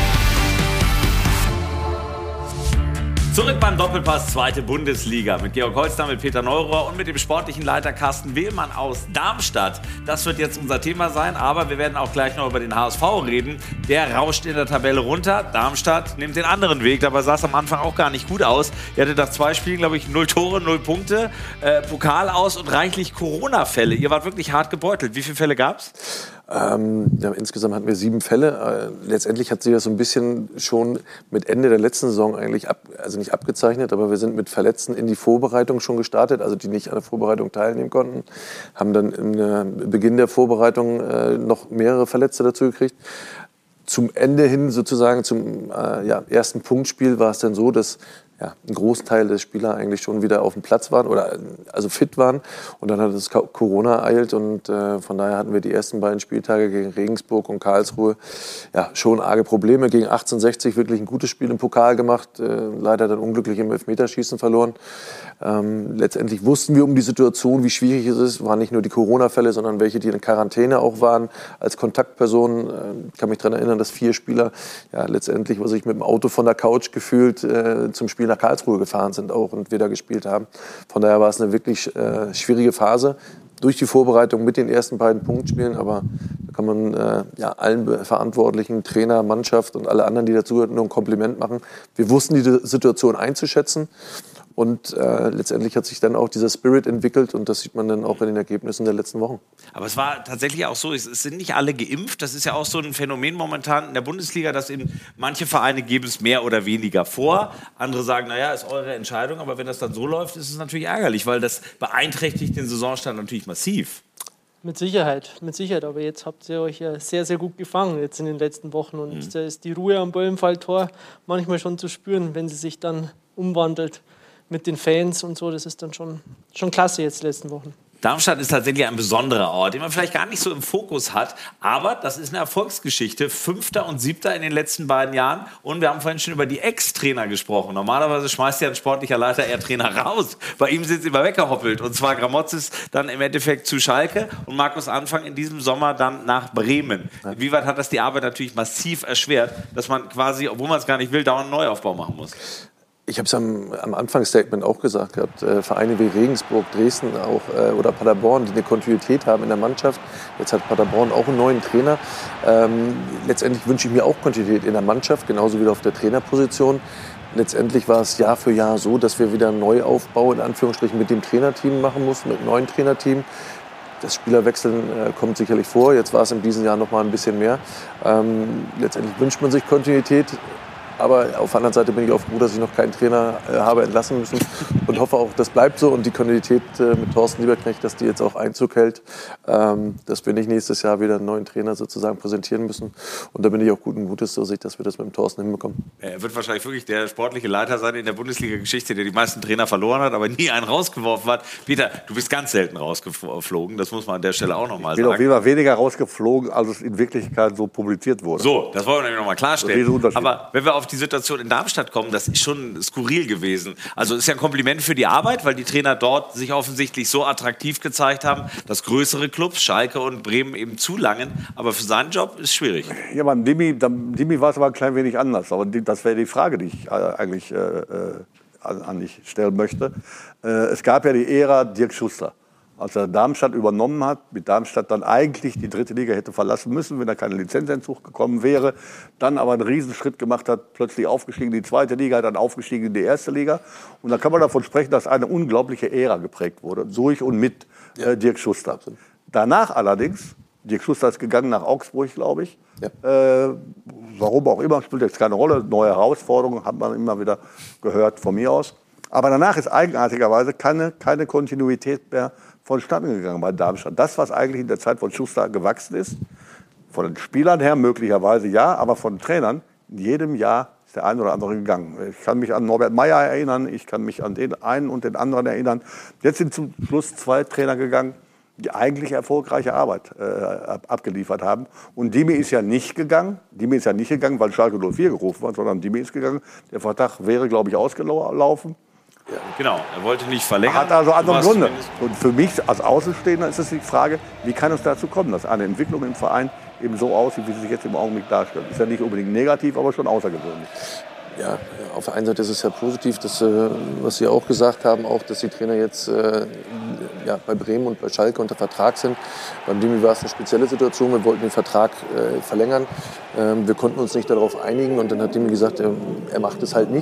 Zurück beim Doppelpass, zweite Bundesliga, mit Georg Holzner, mit Peter Neurohr und mit dem sportlichen Leiter Carsten Wehmann aus Darmstadt. Das wird jetzt unser Thema sein, aber wir werden auch gleich noch über den H S V reden. Der rauscht in der Tabelle runter. Darmstadt nimmt den anderen Weg, dabei sah es am Anfang auch gar nicht gut aus. Er hatte nach zwei Spielen, glaube ich, null Tore, null Punkte, äh, Pokal aus und reichlich Corona-Fälle. Ihr wart wirklich hart gebeutelt. Wie viele Fälle gab es? Ähm, ja, insgesamt hatten wir sieben Fälle. Äh, letztendlich hat sich das so ein bisschen schon mit Ende der letzten Saison eigentlich ab, also nicht abgezeichnet, aber wir sind mit Verletzten in die Vorbereitung schon gestartet, also die nicht an der Vorbereitung teilnehmen konnten, haben dann im äh, Beginn der Vorbereitung äh, noch mehrere Verletzte dazu gekriegt. Zum Ende hin sozusagen zum äh, ja, ersten Punktspiel war es dann so, dass ja, ein Großteil der Spieler eigentlich schon wieder auf dem Platz waren oder also fit waren. Und dann hat es Corona ereilt und äh, von daher hatten wir die ersten beiden Spieltage gegen Regensburg und Karlsruhe ja, schon arge Probleme. Gegen achtzehnhundertsechzig wirklich ein gutes Spiel im Pokal gemacht, äh, leider dann unglücklich im Elfmeterschießen verloren. Ähm, letztendlich wussten wir um die Situation, wie schwierig es ist. Waren nicht nur die Corona-Fälle, sondern welche, die in Quarantäne auch waren als Kontaktpersonen. Ich äh, kann mich daran erinnern, dass vier Spieler ja, letztendlich, was ich mit dem Auto von der Couch gefühlt äh, zum Spiel nach Karlsruhe gefahren sind auch und wir da gespielt haben. Von daher war es eine wirklich äh, schwierige Phase durch die Vorbereitung mit den ersten beiden Punktspielen. Aber da kann man äh, ja, allen Verantwortlichen, Trainer, Mannschaft und alle anderen, die dazugehören, nur ein Kompliment machen. Wir wussten die Situation einzuschätzen. Und äh, letztendlich hat sich dann auch dieser Spirit entwickelt und das sieht man dann auch in den Ergebnissen der letzten Wochen. Aber es war tatsächlich auch so, es sind nicht alle geimpft. Das ist ja auch so ein Phänomen momentan in der Bundesliga, dass in manche Vereine geben es mehr oder weniger vor. Andere sagen, naja, ist eure Entscheidung. Aber wenn das dann so läuft, ist es natürlich ärgerlich, weil das beeinträchtigt den Saisonstand natürlich massiv. Mit Sicherheit, mit Sicherheit. Aber jetzt habt ihr euch ja sehr, sehr gut gefangen jetzt in den letzten Wochen. Und mhm. da ist die Ruhe am Böllenfalltor manchmal schon zu spüren, wenn sie sich dann umwandelt mit den Fans und so. Das ist dann schon, schon klasse jetzt die letzten Wochen. Darmstadt ist tatsächlich ein besonderer Ort, den man vielleicht gar nicht so im Fokus hat. Aber das ist eine Erfolgsgeschichte. Fünfter und Siebter in den letzten beiden Jahren. Und wir haben vorhin schon über die Ex-Trainer gesprochen. Normalerweise schmeißt ja ein sportlicher Leiter eher Trainer raus. Bei ihm sind sie immer weggehoppelt. Und zwar Gramotzes dann im Endeffekt zu Schalke und Markus Anfang in diesem Sommer dann nach Bremen. Inwieweit hat das die Arbeit natürlich massiv erschwert, dass man quasi, obwohl man es gar nicht will, dauernd einen Neuaufbau machen muss? Ich habe es am, am Anfangsstatement auch gesagt gehabt, äh, Vereine wie Regensburg, Dresden auch, äh, oder Paderborn, die eine Kontinuität haben in der Mannschaft. Jetzt hat Paderborn auch einen neuen Trainer. Ähm, letztendlich wünsche ich mir auch Kontinuität in der Mannschaft, genauso wie auf der Trainerposition. Letztendlich war es Jahr für Jahr so, dass wir wieder einen Neuaufbau in Anführungsstrichen mit dem Trainerteam machen mussten, mit einem neuen Trainerteam. Das Spielerwechseln äh, kommt sicherlich vor. Jetzt war es in diesem Jahr noch mal ein bisschen mehr. Ähm, letztendlich wünscht man sich Kontinuität. Aber auf der anderen Seite bin ich auch froh, dass ich noch keinen Trainer äh, habe entlassen müssen und hoffe auch, das bleibt so und die Kontinuität äh, mit Thorsten Lieberknecht, dass die jetzt auch Einzug hält, ähm, dass wir nicht nächstes Jahr wieder einen neuen Trainer sozusagen präsentieren müssen. Und da bin ich auch guten Mutes, dass wir das mit dem Thorsten hinbekommen. Er wird wahrscheinlich wirklich der sportliche Leiter sein in der Bundesliga-Geschichte, der die meisten Trainer verloren hat, aber nie einen rausgeworfen hat. Peter, du bist ganz selten rausgeflogen, das muss man an der Stelle auch nochmal sagen. Ich bin auf jeden Fall weniger rausgeflogen, als es in Wirklichkeit so publiziert wurde. So, das wollen wir nämlich nochmal klarstellen. Aber wenn wir auf auf die Situation in Darmstadt kommen, das ist schon skurril gewesen. Also ist ja ein Kompliment für die Arbeit, weil die Trainer dort sich offensichtlich so attraktiv gezeigt haben, dass größere Clubs, Schalke und Bremen, eben zulangen. Aber für seinen Job ist es schwierig. Ja, beim Dimi, beim Dimi war es aber ein klein wenig anders. Aber die, das wäre die Frage, die ich äh, eigentlich äh, an, an dich stellen möchte. Äh, es gab ja die Ära Dirk Schuster. Als er Darmstadt übernommen hat, mit Darmstadt dann eigentlich die dritte Liga hätte verlassen müssen, wenn da keine Lizenzentzug gekommen wäre, dann aber einen Riesenschritt gemacht hat, plötzlich aufgestiegen in die zweite Liga, dann aufgestiegen in die erste Liga. Und da kann man davon sprechen, dass eine unglaubliche Ära geprägt wurde, durch und mit äh, Dirk Schuster. Danach allerdings, Dirk Schuster ist gegangen nach Augsburg, glaube ich, ja. äh, warum auch immer, spielt jetzt keine Rolle, neue Herausforderungen, hat man immer wieder gehört von mir aus. Aber danach ist eigenartigerweise keine, keine Kontinuität mehr vonstatten gegangen bei Darmstadt. Das, was eigentlich in der Zeit von Schuster gewachsen ist, von den Spielern her möglicherweise ja, aber von den Trainern, in jedem Jahr ist der eine oder andere gegangen. Ich kann mich an Norbert Meyer erinnern, ich kann mich an den einen und den anderen erinnern. Jetzt sind zum Schluss zwei Trainer gegangen, die eigentlich erfolgreiche Arbeit äh, abgeliefert haben. Und Dimi ist ja nicht gegangen, Dimi ist ja nicht gegangen, weil Schalke null vier gerufen hat, sondern Dimi ist gegangen. Der Vertrag wäre, glaube ich, ausgelaufen. Ja, genau, er wollte nicht verlängern. Hat also andere Gründe. Und für mich als Außenstehender ist es die Frage, wie kann es dazu kommen, dass eine Entwicklung im Verein eben so aussieht, wie sie sich jetzt im Augenblick darstellt. Ist ja nicht unbedingt negativ, aber schon außergewöhnlich. Ja, auf der einen Seite ist es ja positiv, dass, äh, was Sie auch gesagt haben, auch, dass die Trainer jetzt äh, ja, bei Bremen und bei Schalke unter Vertrag sind. Beim Dimi war es eine spezielle Situation, wir wollten den Vertrag äh, verlängern. Ähm, wir konnten uns nicht darauf einigen und dann hat Dimi gesagt, er, er macht es halt nicht.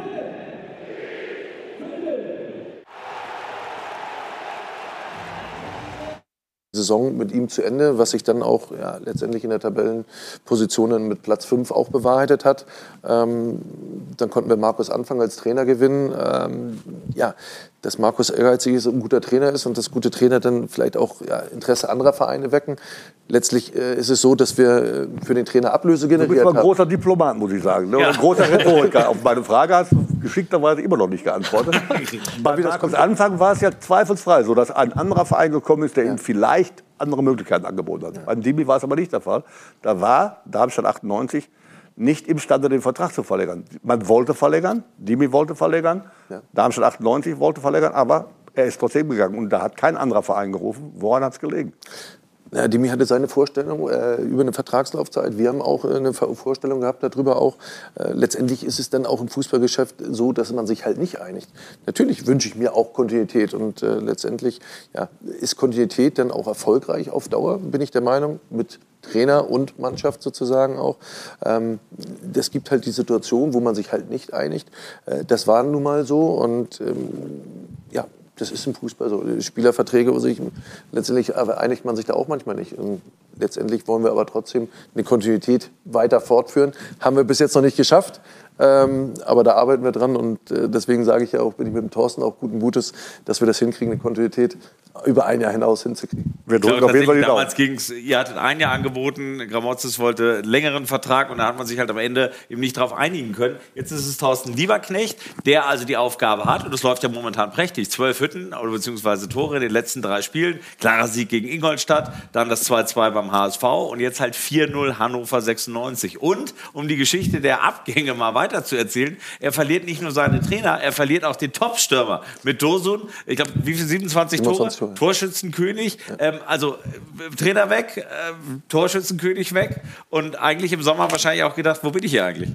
Saison mit ihm zu Ende, was sich dann auch ja, letztendlich in der Tabellenposition mit Platz fünf auch bewahrheitet hat. Ähm, dann konnten wir Markus Anfang als Trainer gewinnen. Ähm, ja, dass Markus ehrgeizig ist und ein guter Trainer ist und dass gute Trainer dann vielleicht auch ja, Interesse anderer Vereine wecken. Letztlich äh, ist es so, dass wir für den Trainer Ablöse generiert haben. Du bist ein großer Diplomat, muss ich sagen. Ne? Ja. Ein großer Rhetoriker. Auf meine Frage hast du geschickterweise immer noch nicht geantwortet. Bei Markus Anfang war es ja zweifelsfrei so, dass ein anderer Verein gekommen ist, der ja. ihm vielleicht andere Möglichkeiten angeboten hat. Ja. Beim Dimi war es aber nicht der Fall. Da war Darmstadt achtundneunzig nicht imstande, den Vertrag zu verlängern. Man wollte verlängern, Dimi wollte verlängern, ja. Darmstadt achtundneunzig wollte verlängern, aber er ist trotzdem gegangen. Und da hat kein anderer Verein gerufen. Woran hat es gelegen? Ja, Dimi hatte seine Vorstellung äh, über eine Vertragslaufzeit. Wir haben auch äh, eine Vorstellung gehabt darüber auch. Äh, letztendlich ist es dann auch im Fußballgeschäft so, dass man sich halt nicht einigt. Natürlich wünsche ich mir auch Kontinuität und äh, letztendlich ja, ist Kontinuität dann auch erfolgreich auf Dauer, bin ich der Meinung, mit Trainer und Mannschaft sozusagen auch. Ähm, das gibt halt die Situation, wo man sich halt nicht einigt. Äh, das war nun mal so und ähm, ja, das ist im Fußball so. Spielerverträge, wo sich, letztendlich einigt man sich da auch manchmal nicht. Und letztendlich wollen wir aber trotzdem eine Kontinuität weiter fortführen. Haben wir bis jetzt noch nicht geschafft. Ähm, aber da arbeiten wir dran und äh, deswegen sage ich ja auch, bin ich mit dem Thorsten auch guten Mutes, dass wir das hinkriegen, eine Kontinuität über ein Jahr hinaus hinzukriegen. Wir drücken auf jeden Fall die Daumen. Damals ging's, ihr hattet ein Jahr angeboten, Gramotzes wollte einen längeren Vertrag und da hat man sich halt am Ende eben nicht darauf einigen können. Jetzt ist es Thorsten Lieberknecht, der also die Aufgabe hat und es läuft ja momentan prächtig. Zwölf Hütten oder beziehungsweise Tore in den letzten drei Spielen. Klarer Sieg gegen Ingolstadt, dann das zwei zwei beim H S V und jetzt halt vier null Hannover sechsundneunzig. Und um die Geschichte der Abgänge mal weiter zu erzählen, er verliert nicht nur seine Trainer, er verliert auch den Top-Stürmer mit Dosun. Ich glaube, wie viel? siebenundzwanzig Tore? Torschützenkönig. Ja. Ähm, also äh, Trainer weg, äh, Torschützenkönig weg und eigentlich im Sommer wahrscheinlich auch gedacht, wo bin ich hier eigentlich?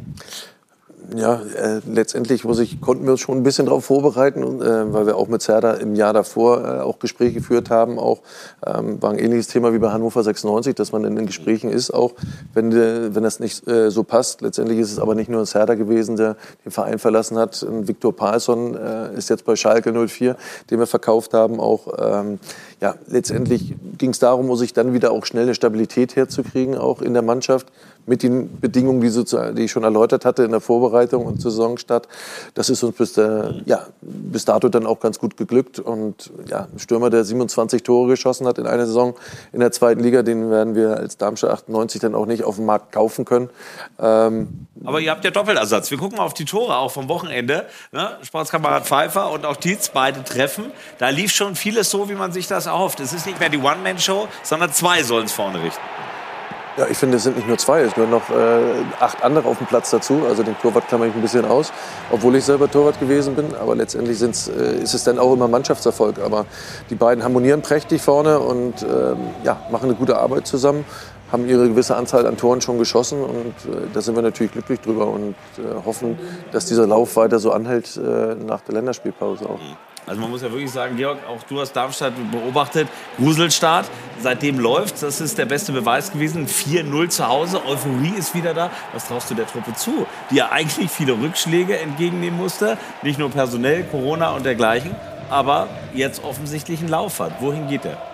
Ja, äh, letztendlich muss ich, konnten wir uns schon ein bisschen darauf vorbereiten, äh, weil wir auch mit Serda im Jahr davor äh, auch Gespräche geführt haben. Auch ähm, war ein ähnliches Thema wie bei Hannover sechsundneunzig, dass man in den Gesprächen ist, auch wenn, de, wenn das nicht äh, so passt. Letztendlich ist es aber nicht nur ein Serda gewesen, der den Verein verlassen hat. Ein Viktor Palsson äh, ist jetzt bei Schalke null vier, den wir verkauft haben. Auch ähm, ja, letztendlich ging es darum, muss ich dann wieder auch schnell eine Stabilität herzukriegen, auch in der Mannschaft. Mit den Bedingungen, die, sozusagen, die ich schon erläutert hatte in der Vorbereitung und Saisonstart. Das ist uns bis, äh, ja, bis dato dann auch ganz gut geglückt. Und ja, ein Stürmer, der siebenundzwanzig Tore geschossen hat in einer Saison in der zweiten Liga, den werden wir als Darmstadt achtundneunzig dann auch nicht auf dem Markt kaufen können. Ähm, Aber ihr habt ja Doppelersatz. Wir gucken mal auf die Tore auch vom Wochenende. Ne? Sportskamerad Pfeiffer und auch Tietz, beide treffen. Da lief schon vieles so, wie man sich das erhofft. Es ist nicht mehr die One-Man-Show, sondern zwei sollen es vorne richten. Ja, ich finde, es sind nicht nur zwei, es gehören noch äh, acht andere auf dem Platz dazu. Also den Torwart klammer ich ein bisschen aus, obwohl ich selber Torwart gewesen bin. Aber letztendlich sind's, äh, ist es dann auch immer Mannschaftserfolg. Aber die beiden harmonieren prächtig vorne und ähm, ja, machen eine gute Arbeit zusammen. Haben ihre gewisse Anzahl an Toren schon geschossen und äh, da sind wir natürlich glücklich drüber und äh, hoffen, dass dieser Lauf weiter so anhält äh, nach der Länderspielpause auch. Also man muss ja wirklich sagen, Georg, auch du hast Darmstadt beobachtet, Gruselstart, seitdem läuft's, das ist der beste Beweis gewesen, vier null zu Hause, Euphorie ist wieder da. Was traust du der Truppe zu, die ja eigentlich viele Rückschläge entgegennehmen musste, nicht nur personell, Corona und dergleichen, aber jetzt offensichtlich einen Lauf hat. Wohin geht der?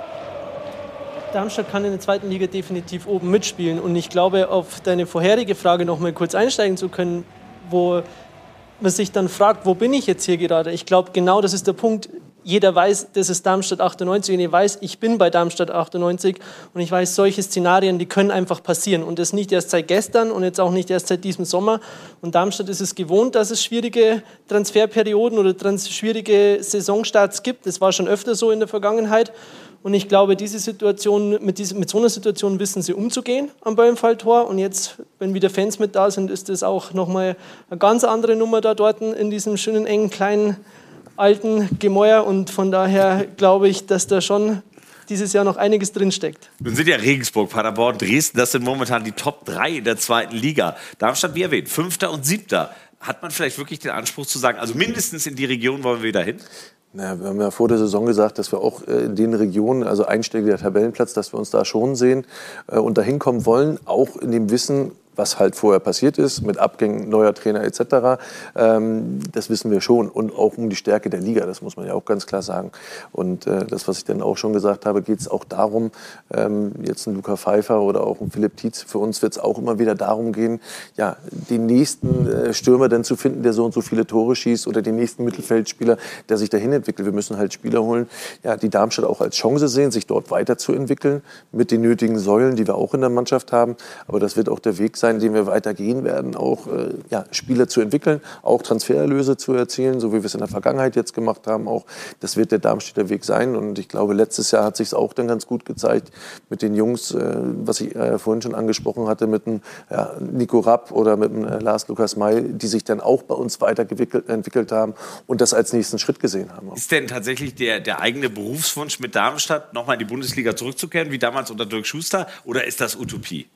Darmstadt kann in der zweiten Liga definitiv oben mitspielen und ich glaube, auf deine vorherige Frage noch mal kurz einsteigen zu können, wo man sich dann fragt, wo bin ich jetzt hier gerade? Ich glaube, genau das ist der Punkt. Jeder weiß, das ist Darmstadt achtundneunzig und ich weiß, ich bin bei Darmstadt achtundneunzig und ich weiß, solche Szenarien, die können einfach passieren und das nicht erst seit gestern und jetzt auch nicht erst seit diesem Sommer. Und Darmstadt ist es gewohnt, dass es schwierige Transferperioden oder trans- schwierige Saisonstarts gibt. Das war schon öfter so in der Vergangenheit. Und ich glaube, diese Situation, mit, diese, mit so einer Situation wissen sie umzugehen am Böllenfalltor. Und jetzt, wenn wieder Fans mit da sind, ist das auch nochmal eine ganz andere Nummer da dort in diesem schönen, engen, kleinen, alten Gemäuer. Und von daher glaube ich, dass da schon dieses Jahr noch einiges drinsteckt. Nun sind ja Regensburg, Paderborn, Dresden, das sind momentan die Top drei in der zweiten Liga. Darmstadt, wie erwähnt, Fünfter und Siebter. Hat man vielleicht wirklich den Anspruch zu sagen, also mindestens in die Region wollen wir wieder hin? Na, wir haben ja vor der Saison gesagt, dass wir auch in den Regionen, also einstelliger Tabellenplatz, dass wir uns da schon sehen und dahin kommen wollen, auch in dem Wissen, was halt vorher passiert ist, mit Abgängen neuer Trainer et cetera. Ähm, das wissen wir schon. Und auch um die Stärke der Liga, das muss man ja auch ganz klar sagen. Und äh, das, was ich dann auch schon gesagt habe, geht es auch darum, ähm, jetzt ein Luca Pfeiffer oder auch ein Philipp Tietz, für uns wird es auch immer wieder darum gehen, ja, den nächsten äh, Stürmer dann zu finden, der so und so viele Tore schießt oder den nächsten Mittelfeldspieler, der sich dahin entwickelt. Wir müssen halt Spieler holen, ja, die Darmstadt auch als Chance sehen, sich dort weiterzuentwickeln mit den nötigen Säulen, die wir auch in der Mannschaft haben. Aber das wird auch der Weg sein, den wir weitergehen werden, auch äh, ja, Spieler zu entwickeln, auch Transfererlöse zu erzielen, so wie wir es in der Vergangenheit jetzt gemacht haben. Auch das wird der Darmstädter Weg sein. Und ich glaube, letztes Jahr hat sich es auch dann ganz gut gezeigt mit den Jungs, äh, was ich äh, vorhin schon angesprochen hatte, mit dem ja, Nico Rapp oder mit dem äh, Lars Lukas May, die sich dann auch bei uns weiterentwickelt haben und das als nächsten Schritt gesehen haben. Ist denn tatsächlich der, der eigene Berufswunsch mit Darmstadt, nochmal in die Bundesliga zurückzukehren, wie damals unter Dirk Schuster, oder ist das Utopie?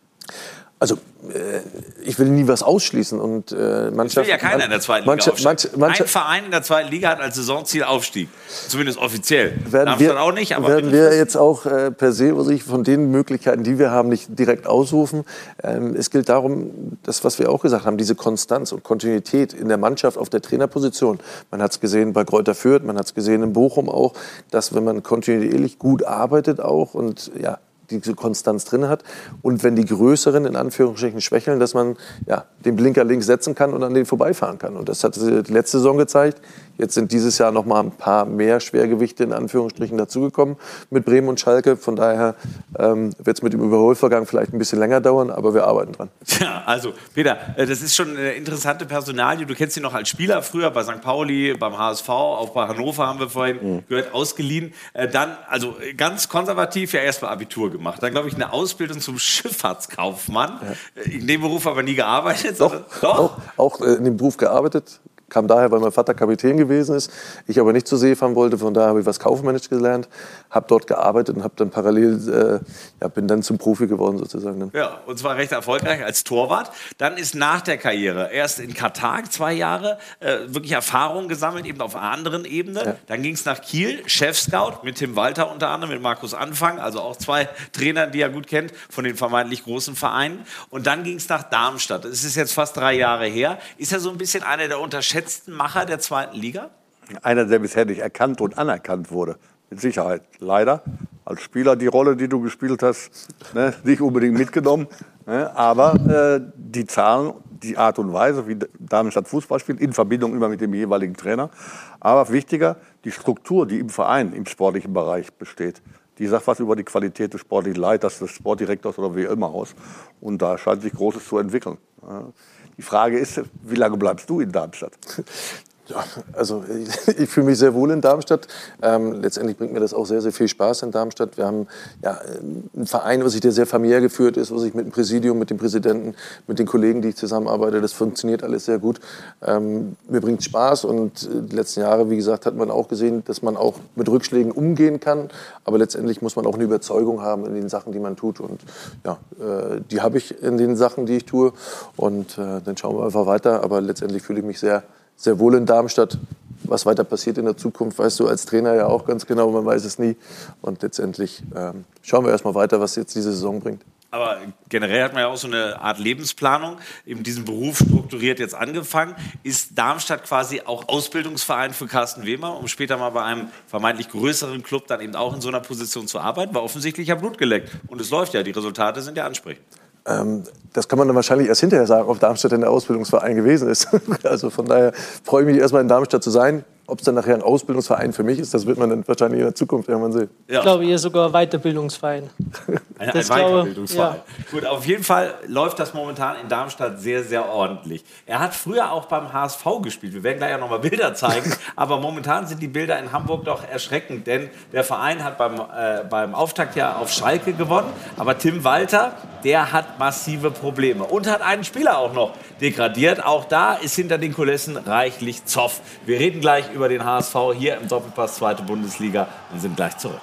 Also, äh, ich will nie was ausschließen. Und, äh, das will ja keiner in der zweiten Liga manche, aufsteigen. manche, manche, Ein Verein in der zweiten Liga hat als Saisonziel Aufstieg. Zumindest offiziell. Werden Darmstadt wir, auch nicht, aber werden wir jetzt auch äh, per se sich von den Möglichkeiten, die wir haben, nicht direkt ausrufen. Ähm, es gilt darum, das, was wir auch gesagt haben, diese Konstanz und Kontinuität in der Mannschaft auf der Trainerposition. Man hat es gesehen bei Greuther Fürth, man hat es gesehen in Bochum auch, dass wenn man kontinuierlich gut arbeitet auch und ja, diese Konstanz drin hat. Und wenn die Größeren in Anführungsstrichen schwächeln, dass man ja, den Blinker links setzen kann und an denen vorbeifahren kann. Und das hat die letzte Saison gezeigt. Jetzt sind dieses Jahr noch mal ein paar mehr Schwergewichte in Anführungsstrichen dazugekommen mit Bremen und Schalke. Von daher ähm, wird es mit dem Überholvorgang vielleicht ein bisschen länger dauern, aber wir arbeiten dran. Ja, also Peter, das ist schon eine interessante Personalie. Du kennst ihn noch als Spieler früher bei Sankt Pauli, beim H S V, auch bei Hannover haben wir vorhin mhm. gehört, ausgeliehen. Dann, also ganz konservativ, ja erst mal Abitur gemacht. Dann, glaube ich, eine Ausbildung zum Schifffahrtskaufmann. Ja. In dem Beruf aber nie gearbeitet. Doch, Doch. Auch, auch in dem Beruf gearbeitet. Kam daher, weil mein Vater Kapitän gewesen ist. Ich aber nicht zur See fahren wollte. Von daher habe ich was kaufmännisch gelernt, habe dort gearbeitet und habe dann parallel, äh, ja, bin dann zum Profi geworden sozusagen. Ja, und zwar recht erfolgreich als Torwart. Dann ist nach der Karriere erst in Katar zwei Jahre äh, wirklich Erfahrung gesammelt, eben auf einer anderen Ebene. Ja. Dann ging es nach Kiel, Chef-Scout mit Tim Walter unter anderem, mit Markus Anfang, also auch zwei Trainer, die er gut kennt, von den vermeintlich großen Vereinen. Und dann ging es nach Darmstadt. Das ist jetzt fast drei Jahre her. Ist er so ein bisschen einer der unterschätzten Macher der zweiten Liga? Einer, der bisher nicht erkannt und anerkannt wurde. Mit Sicherheit. Leider. Als Spieler die Rolle, die du gespielt hast, ne, nicht unbedingt mitgenommen. Ne, aber äh, die Zahlen, die Art und Weise, wie Darmstadt Fußball spielt, in Verbindung immer mit dem jeweiligen Trainer. Aber wichtiger, die Struktur, die im Verein, im sportlichen Bereich besteht. Die sagt was über die Qualität des sportlichen Leiters, des Sportdirektors oder wie immer aus. Und da scheint sich Großes zu entwickeln. Die Frage ist, wie lange bleibst du in Darmstadt? Ja, also ich, ich fühle mich sehr wohl in Darmstadt. Ähm, letztendlich bringt mir das auch sehr, sehr viel Spaß in Darmstadt. Wir haben ja einen Verein, was ich, der sehr familiär geführt ist, was ich mit dem Präsidium, mit dem Präsidenten, mit den Kollegen, die ich zusammenarbeite, das funktioniert alles sehr gut. Ähm, mir bringt Spaß und die letzten Jahre, wie gesagt, hat man auch gesehen, dass man auch mit Rückschlägen umgehen kann. Aber letztendlich muss man auch eine Überzeugung haben in den Sachen, die man tut. Und ja, äh, die habe ich in den Sachen, die ich tue. Und äh, dann schauen wir einfach weiter. Aber letztendlich fühle ich mich sehr sehr wohl in Darmstadt. Was weiter passiert in der Zukunft, weißt du als Trainer ja auch ganz genau, man weiß es nie. Und letztendlich ähm, schauen wir erstmal weiter, was jetzt diese Saison bringt. Aber generell hat man ja auch so eine Art Lebensplanung, eben diesen Beruf strukturiert jetzt angefangen. Ist Darmstadt quasi auch Ausbildungsverein für Carsten Wehmer, um später mal bei einem vermeintlich größeren Club dann eben auch in so einer Position zu arbeiten? Weil offensichtlich ja Blut geleckt. Und es läuft ja, die Resultate sind ja ansprechend. Ähm, das kann man dann wahrscheinlich erst hinterher sagen, ob Darmstadt denn der Ausbildungsverein gewesen ist. Also von daher freue ich mich erstmal in Darmstadt zu sein. Ob es dann nachher ein Ausbildungsverein für mich ist, das wird man dann wahrscheinlich in der Zukunft irgendwann sehen. Ja. Ich glaube, ihr sogar Weiterbildungsverein. Ein, ein Weiterbildungsverein. Ja. Gut, auf jeden Fall läuft das momentan in Darmstadt sehr, sehr ordentlich. Er hat früher auch beim H S V gespielt. Wir werden gleich ja noch mal Bilder zeigen. Aber momentan sind die Bilder in Hamburg doch erschreckend. Denn der Verein hat beim, äh, beim Auftaktjahr auf Schalke gewonnen. Aber Tim Walter, der hat massive Probleme. Und hat einen Spieler auch noch degradiert. Auch da ist hinter den Kulissen reichlich Zoff. Wir reden gleich über den H S V hier im Doppelpass zweite Bundesliga und sind gleich zurück.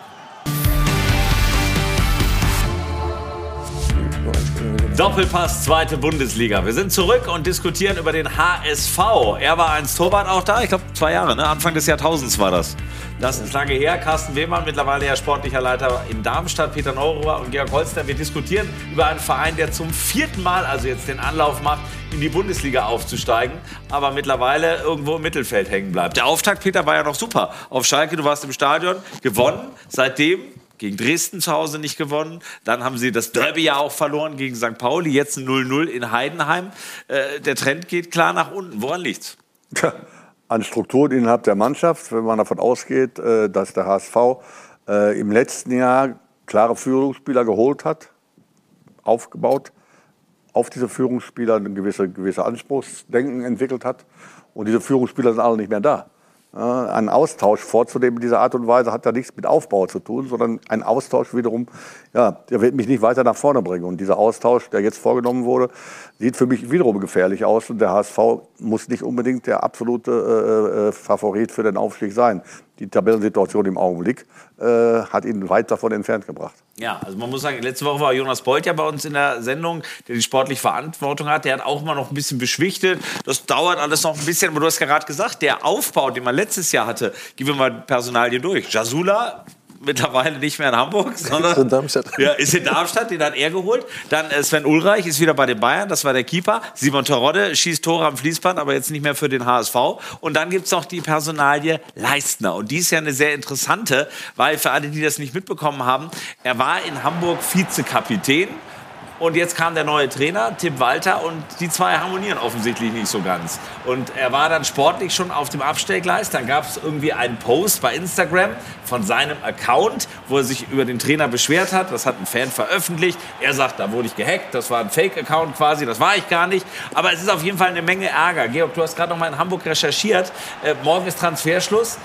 Doppelpass zweite Bundesliga. Wir sind zurück und diskutieren über den H S V. Er war einst Torwart auch da, ich glaube zwei Jahre, ne? Anfang des Jahrtausends war das. Das ist lange her. Carsten Wehmann, mittlerweile ja sportlicher Leiter in Darmstadt, Peter Neururer und Georg Holzner. Wir diskutieren über einen Verein, der zum vierten Mal also jetzt den Anlauf macht, in die Bundesliga aufzusteigen, aber mittlerweile irgendwo im Mittelfeld hängen bleibt. Der Auftakt, Peter, war ja noch super. Auf Schalke, du warst im Stadion, gewonnen. Seitdem gegen Dresden zu Hause nicht gewonnen. Dann haben sie das Derby ja auch verloren gegen Sankt Pauli. Jetzt ein null null in Heidenheim. Äh, der Trend geht klar nach unten. Woran liegt's? Tja, an Strukturen innerhalb der Mannschaft. Wenn man davon ausgeht, äh, dass der H S V äh, im letzten Jahr klare Führungsspieler geholt hat, aufgebaut, auf diese Führungsspieler ein gewisse, gewisse Anspruchsdenken entwickelt hat. Und diese Führungsspieler sind alle nicht mehr da. Ja, einen Austausch vorzunehmen in dieser Art und Weise hat ja nichts mit Aufbau zu tun, sondern ein Austausch wiederum, ja, der wird mich nicht weiter nach vorne bringen. Und dieser Austausch, der jetzt vorgenommen wurde, sieht für mich wiederum gefährlich aus. Und der H S V muss nicht unbedingt der absolute äh, Favorit für den Aufstieg sein. Die Tabellensituation im Augenblick äh, hat ihn weit davon entfernt gebracht. Ja, also man muss sagen, letzte Woche war Jonas Bolt ja bei uns in der Sendung, der die sportliche Verantwortung hat. Der hat auch immer noch ein bisschen beschwichtet. Das dauert alles noch ein bisschen. Aber du hast gerade gesagt, der Aufbau, den man letztes Jahr hatte, gehen wir mal Personalien durch. Jasula, mittlerweile nicht mehr in Hamburg, sondern ist in Darmstadt. Ja, ist in Darmstadt, den hat er geholt. Dann äh, Sven Ulreich ist wieder bei den Bayern, das war der Keeper. Simon Terodde schießt Tore am Fließband, aber jetzt nicht mehr für den H S V. Und dann gibt es noch die Personalie Leistner. Und die ist ja eine sehr interessante, weil für alle, die das nicht mitbekommen haben, er war in Hamburg Vizekapitän. Und jetzt kam der neue Trainer, Tim Walter, und die zwei harmonieren offensichtlich nicht so ganz. Und er war dann sportlich schon auf dem Abstellgleis. Dann gab es irgendwie einen Post bei Instagram von seinem Account, wo er sich über den Trainer beschwert hat. Das hat ein Fan veröffentlicht. Er sagt, da wurde ich gehackt, das war ein Fake-Account quasi, das war ich gar nicht. Aber es ist auf jeden Fall eine Menge Ärger. Georg, du hast gerade noch mal in Hamburg recherchiert. Äh, morgen ist Transferschluss.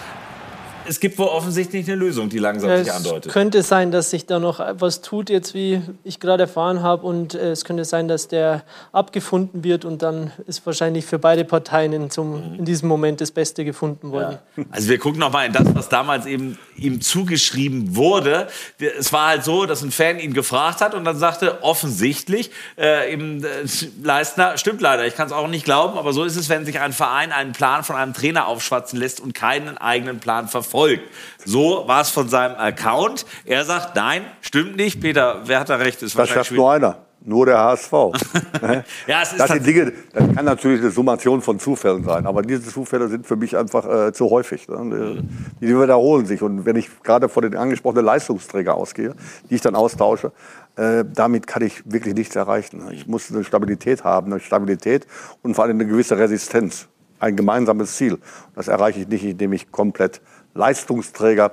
Es gibt wohl offensichtlich eine Lösung, die langsam ja, sich andeutet. Es könnte sein, dass sich da noch was tut, jetzt wie ich gerade erfahren habe. Und äh, es könnte sein, dass der abgefunden wird. Und dann ist wahrscheinlich für beide Parteien in, zum, in diesem Moment das Beste gefunden worden. Ja. Also wir gucken noch mal in das, was damals eben ihm zugeschrieben wurde. Es war halt so, dass ein Fan ihn gefragt hat und dann sagte offensichtlich, äh, eben, äh, Leistner, stimmt leider, ich kann es auch nicht glauben, aber so ist es, wenn sich ein Verein einen Plan von einem Trainer aufschwatzen lässt und keinen eigenen Plan verfolgt. So war es von seinem Account. Er sagt, nein, stimmt nicht. Peter, wer hat da recht? Ist das schafft nur einer, nur der H S V. Ja, es ist das, sind Dinge, das kann natürlich eine Summation von Zufällen sein, aber diese Zufälle sind für mich einfach äh, zu häufig. Ne? Die, die wiederholen sich. Und wenn ich gerade von den angesprochenen Leistungsträgern ausgehe, die ich dann austausche, äh, damit kann ich wirklich nichts erreichen. Ich muss eine Stabilität haben, eine Stabilität und vor allem eine gewisse Resistenz. Ein gemeinsames Ziel. Das erreiche ich nicht, indem ich komplett Leistungsträger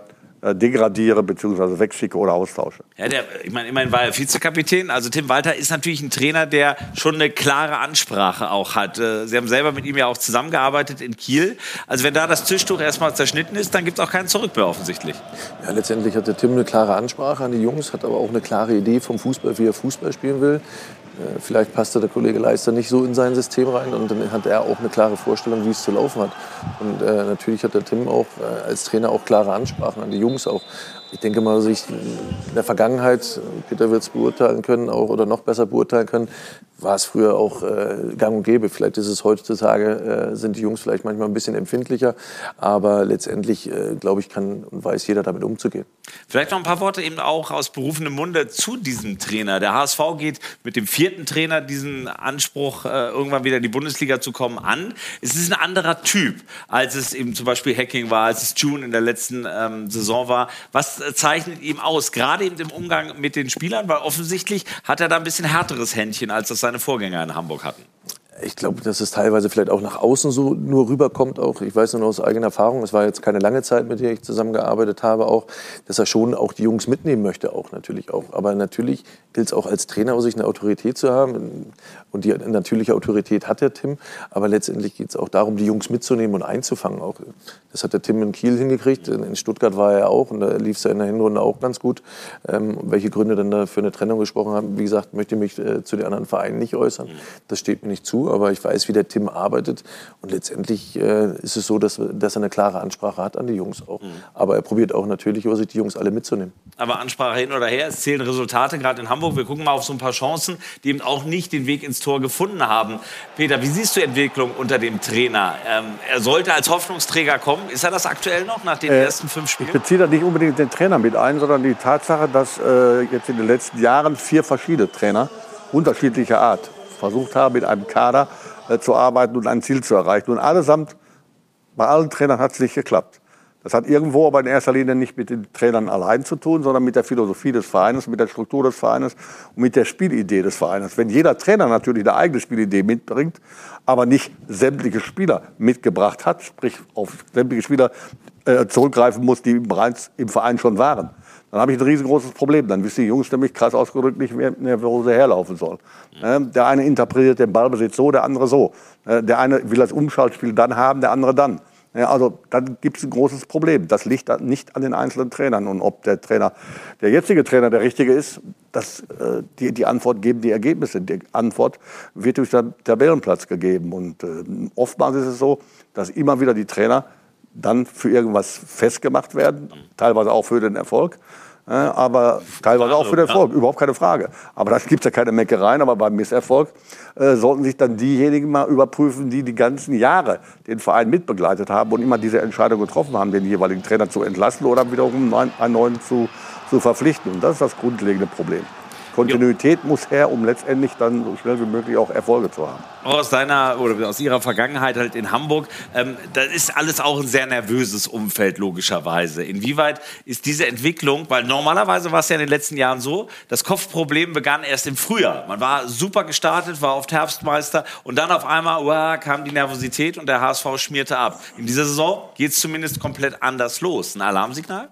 äh, degradiere bzw. wegschicke oder austausche. Ja, der, ich meine, immerhin war er Vizekapitän. Also Tim Walter ist natürlich ein Trainer, der schon eine klare Ansprache auch hat. Äh, Sie haben selber mit ihm ja auch zusammengearbeitet in Kiel. Also wenn da das Tischtuch erstmal zerschnitten ist, dann gibt es auch keinen Zurück mehr offensichtlich. Ja, letztendlich hat der Tim eine klare Ansprache an die Jungs, hat aber auch eine klare Idee vom Fußball, wie er Fußball spielen will. Vielleicht passte der Kollege Leister nicht so in sein System rein und dann hat er auch eine klare Vorstellung, wie es zu laufen hat. Und äh, natürlich hat der Tim auch äh, als Trainer auch klare Ansprachen an die Jungs auch. Ich denke mal, sich in der Vergangenheit, Peter wird es beurteilen können auch, oder noch besser beurteilen können, war es früher auch äh, gang und gäbe. Vielleicht ist es heutzutage, äh, sind die Jungs vielleicht manchmal ein bisschen empfindlicher, aber letztendlich, äh, glaube ich, kann und weiß jeder damit umzugehen. Vielleicht noch ein paar Worte eben auch aus berufenem Munde zu diesem Trainer. Der H S V geht mit dem vierten Trainer diesen Anspruch, äh, irgendwann wieder in die Bundesliga zu kommen, an. Es ist ein anderer Typ, als es eben zum Beispiel Hacking war, als es June in der letzten ähm, Saison war. Was äh, zeichnet ihm aus, gerade eben im Umgang mit den Spielern? Weil offensichtlich hat er da ein bisschen härteres Händchen, als das seine Vorgänger in Hamburg hatten. Ich glaube, dass es teilweise vielleicht auch nach außen so nur rüberkommt. Auch ich weiß nur aus eigener Erfahrung, es war jetzt keine lange Zeit, mit der ich zusammengearbeitet habe, auch, dass er schon auch die Jungs mitnehmen möchte, auch natürlich auch. Aber natürlich gilt es auch als Trainer, sich eine Autorität zu haben. Und die natürliche Autorität hat der Tim. Aber letztendlich geht es auch darum, die Jungs mitzunehmen und einzufangen. Auch. Das hat der Tim in Kiel hingekriegt. In Stuttgart war er auch und da lief es ja in der Hinrunde auch ganz gut. Ähm, welche Gründe dann da für eine Trennung gesprochen haben, wie gesagt, möchte ich mich äh, zu den anderen Vereinen nicht äußern. Das steht mir nicht zu. Aber ich weiß, wie der Tim arbeitet. Und letztendlich äh, ist es so, dass, dass er eine klare Ansprache hat an die Jungs auch. Mhm. Aber er probiert auch natürlich, sich die Jungs alle mitzunehmen. Aber Ansprache hin oder her, es zählen Resultate, gerade in Hamburg. Wir gucken mal auf so ein paar Chancen, die eben auch nicht den Weg ins Tor gefunden haben. Peter, wie siehst du die Entwicklung unter dem Trainer? Ähm, er sollte als Hoffnungsträger kommen. Ist er das aktuell noch nach den äh, ersten fünf Spielen? Ich beziehe da nicht unbedingt den Trainer mit ein, sondern die Tatsache, dass äh, jetzt in den letzten Jahren vier verschiedene Trainer unterschiedlicher Art versucht haben, mit einem Kader äh, zu arbeiten und ein Ziel zu erreichen. Und allesamt, bei allen Trainern hat es nicht geklappt. Das hat irgendwo aber in erster Linie nicht mit den Trainern allein zu tun, sondern mit der Philosophie des Vereines, mit der Struktur des Vereines und mit der Spielidee des Vereines. Wenn jeder Trainer natürlich eine eigene Spielidee mitbringt, aber nicht sämtliche Spieler mitgebracht hat, sprich auf sämtliche Spieler äh, zurückgreifen muss, die bereits im Verein schon waren, dann habe ich ein riesengroßes Problem. Dann wissen die Jungs nämlich krass ausgedrückt nicht mehr, wo sie herlaufen sollen. Mhm. Der eine interpretiert den Ballbesitz so, der andere so. Der eine will das Umschaltspiel dann haben, der andere dann. Ja, also dann gibt es ein großes Problem. Das liegt nicht an den einzelnen Trainern. Und ob der Trainer, der jetzige Trainer der richtige ist, das, äh, die, die Antwort geben die Ergebnisse. Die Antwort wird durch den Tabellenplatz gegeben. Und äh, oftmals ist es so, dass immer wieder die Trainer dann für irgendwas festgemacht werden, teilweise auch für den Erfolg. Äh, aber teilweise auch für den Erfolg, ja. Überhaupt keine Frage. Aber da gibt es ja keine Meckereien, aber beim Misserfolg äh, sollten sich dann diejenigen mal überprüfen, die die ganzen Jahre den Verein mitbegleitet haben und immer diese Entscheidung getroffen haben, den jeweiligen Trainer zu entlassen oder wiederum einen neuen zu, zu verpflichten. Und das ist das grundlegende Problem. Kontinuität jo. muss her, um letztendlich dann so schnell wie möglich auch Erfolge zu haben. Aus deiner oder aus Ihrer Vergangenheit halt in Hamburg, ähm, das ist alles auch ein sehr nervöses Umfeld logischerweise. Inwieweit ist diese Entwicklung, weil normalerweise war es ja in den letzten Jahren so, das Kopfproblem begann erst im Frühjahr. Man war super gestartet, war oft Herbstmeister und dann auf einmal uah, kam die Nervosität und der H S V schmierte ab. In dieser Saison geht es zumindest komplett anders los. Ein Alarmsignal?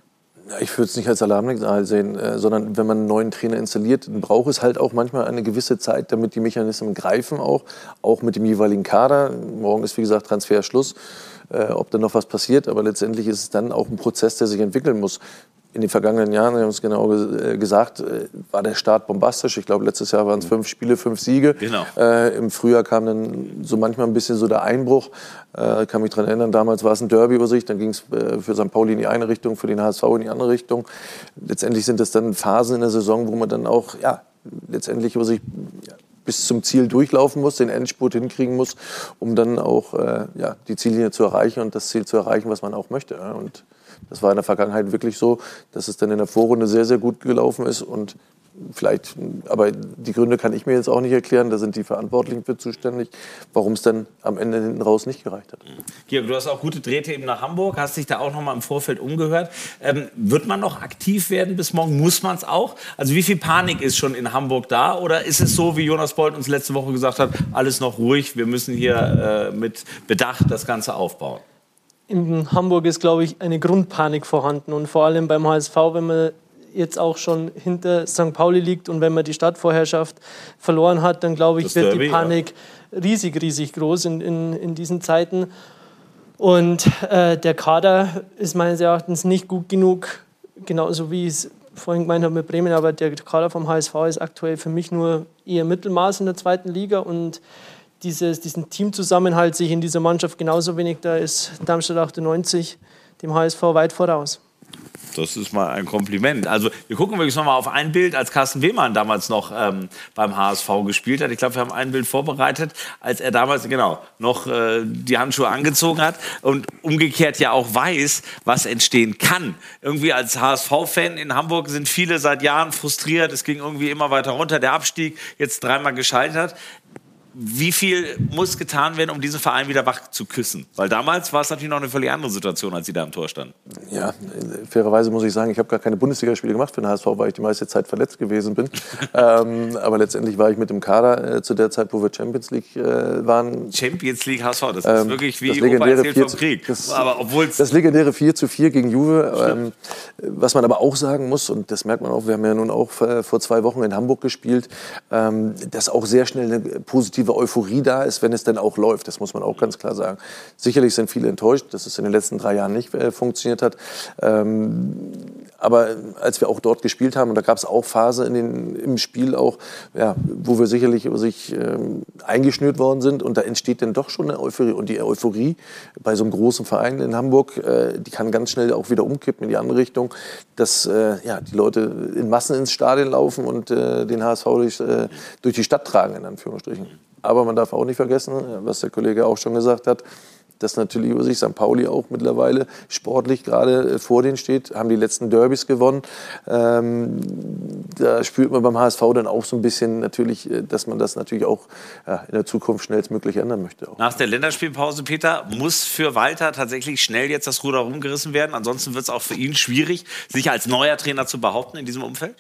Ich würde es nicht als Alarmsignal sehen, äh, sondern wenn man einen neuen Trainer installiert, dann braucht es halt auch manchmal eine gewisse Zeit, damit die Mechanismen greifen auch, auch mit dem jeweiligen Kader. Morgen ist, wie gesagt, Transferschluss, äh, ob da noch was passiert, aber letztendlich ist es dann auch ein Prozess, der sich entwickeln muss. In den vergangenen Jahren, wir haben es genau gesagt, war der Start bombastisch. Ich glaube, letztes Jahr waren es fünf Spiele, fünf Siege. Genau. Äh, Im Frühjahr kam dann so manchmal ein bisschen so der Einbruch. Äh, kann mich daran erinnern, damals war es ein Derby über sich. Dann ging es äh, für Sankt Pauli in die eine Richtung, für den H S V in die andere Richtung. Letztendlich sind das dann Phasen in der Saison, wo man dann auch ja, letztendlich über sich ja, bis zum Ziel durchlaufen muss, den Endspurt hinkriegen muss, um dann auch äh, ja, die Ziellinie zu erreichen und das Ziel zu erreichen, was man auch möchte. Ja. Und das war in der Vergangenheit wirklich so, dass es dann in der Vorrunde sehr, sehr gut gelaufen ist. Und vielleicht, aber die Gründe kann ich mir jetzt auch nicht erklären, da sind die Verantwortlichen für zuständig, warum es dann am Ende hinten raus nicht gereicht hat. Georg, du hast auch gute Drähte eben nach Hamburg, hast dich da auch noch mal im Vorfeld umgehört. Ähm, wird man noch aktiv werden bis morgen? Muss man es auch? Also wie viel Panik ist schon in Hamburg da? Oder ist es so, wie Jonas Bolt uns letzte Woche gesagt hat, alles noch ruhig, wir müssen hier äh, mit Bedacht das Ganze aufbauen? in Hamburg ist, glaube ich, eine Grundpanik vorhanden. Und vor allem beim H S V, wenn man jetzt auch schon hinter Sankt Pauli liegt und wenn man die Stadtvorherrschaft verloren hat, dann glaube ich, das wird Derby, die Panik ja. riesig, riesig groß in, in, in diesen Zeiten. Und äh, der Kader ist meines Erachtens nicht gut genug, genauso wie ich es vorhin gemeint habe mit Bremen, aber der Kader vom H S V ist aktuell für mich nur eher Mittelmaß in der zweiten Liga und dieses, diesen Teamzusammenhalt sehe ich in dieser Mannschaft genauso wenig. Da ist Darmstadt achtundneunzig dem H S V weit voraus. Das ist mal ein Kompliment. Also wir gucken wirklich noch mal auf ein Bild, als Carsten Wehmann damals noch ähm, beim H S V gespielt hat. Ich glaube, wir haben ein Bild vorbereitet, als er damals genau noch äh, die Handschuhe angezogen hat und umgekehrt ja auch weiß, was entstehen kann. Irgendwie als H S V-Fan in Hamburg sind viele seit Jahren frustriert. Es ging irgendwie immer weiter runter. Der Abstieg jetzt dreimal gescheitert. Wie viel muss getan werden, um diesen Verein wieder wach zu küssen? Weil damals war es natürlich noch eine völlig andere Situation, als Sie da am Tor standen. Ja, fairerweise muss ich sagen, ich habe gar keine Bundesligaspiele gemacht für den H S V, weil ich die meiste Zeit verletzt gewesen bin. ähm, aber letztendlich war ich mit dem Kader äh, zu der Zeit, wo wir Champions League äh, waren. Champions League H S V, das ähm, ist wirklich wie Opa erzählt vom Krieg. Das, aber obwohl's das legendäre vier zu vier gegen Juve. Ähm, was man aber auch sagen muss, und das merkt man auch, wir haben ja nun auch äh, vor zwei Wochen in Hamburg gespielt, ähm, dass auch sehr schnell eine positive Euphorie da ist, wenn es denn auch läuft. Das muss man auch ganz klar sagen. Sicherlich sind viele enttäuscht, dass es in den letzten drei Jahren nicht äh, funktioniert hat. Ähm, aber als wir auch dort gespielt haben, und da gab es auch Phasen in den, im Spiel, auch, ja, wo wir sicherlich sich ähm, eingeschnürt worden sind. Und da entsteht dann doch schon eine Euphorie. Und die Euphorie bei so einem großen Verein in Hamburg, äh, die kann ganz schnell auch wieder umkippen in die andere Richtung, dass äh, ja, die Leute in Massen ins Stadion laufen und äh, den H S V durch, äh, durch die Stadt tragen, in Anführungsstrichen. Aber man darf auch nicht vergessen, was der Kollege auch schon gesagt hat, dass natürlich über sich Sankt Pauli auch mittlerweile sportlich gerade vor denen steht, haben die letzten Derbys gewonnen. Ähm, da spürt man beim H S V dann auch so ein bisschen natürlich, dass man das natürlich auch ja, in der Zukunft schnellstmöglich ändern möchte. Auch. Nach der Länderspielpause, Peter, muss für Walter tatsächlich schnell jetzt das Ruder rumgerissen werden. Ansonsten wird es auch für ihn schwierig, sich als neuer Trainer zu behaupten in diesem Umfeld?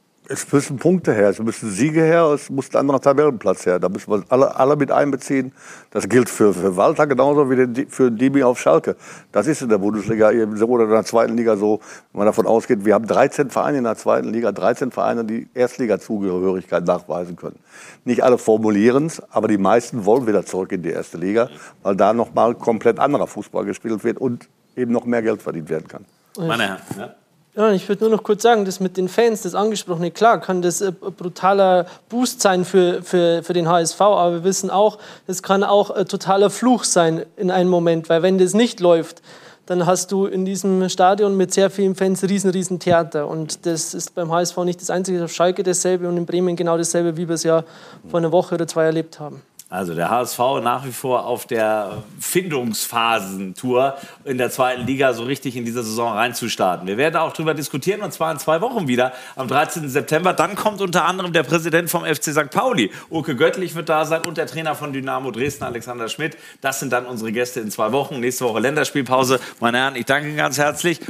Es müssen Punkte her, es müssen Siege her, es muss ein anderer Tabellenplatz her. Da müssen wir alle, alle mit einbeziehen. Das gilt für, für Walter genauso wie den, für Dimi auf Schalke. Das ist in der Bundesliga eben so oder in der zweiten Liga so, wenn man davon ausgeht, wir haben dreizehn Vereine in der zweiten Liga, dreizehn Vereine, die Erstliga-Zugehörigkeit nachweisen können. Nicht alle formulieren es, aber die meisten wollen wieder zurück in die erste Liga, weil da nochmal komplett anderer Fußball gespielt wird und eben noch mehr Geld verdient werden kann. Meine Herren, ja. Ja, ich würde nur noch kurz sagen, das mit den Fans, das angesprochene, klar, kann das ein brutaler Boost sein für, für, für den H S V, aber wir wissen auch, das kann auch ein totaler Fluch sein in einem Moment, weil wenn das nicht läuft, dann hast du in diesem Stadion mit sehr vielen Fans riesen, riesen Theater und das ist beim H S V nicht das Einzige, auf Schalke dasselbe und in Bremen genau dasselbe, wie wir es ja vor einer Woche oder zwei erlebt haben. Also der H S V nach wie vor auf der Findungsphasentour in der zweiten Liga so richtig in diese Saison reinzustarten. Wir werden auch darüber diskutieren und zwar in zwei Wochen wieder, am dreizehnten September. Dann kommt unter anderem der Präsident vom F C Sankt Pauli. Oke Göttlich wird da sein und der Trainer von Dynamo Dresden, Alexander Schmidt. Das sind dann unsere Gäste in zwei Wochen. Nächste Woche Länderspielpause. Meine Herren, ich danke Ihnen ganz herzlich.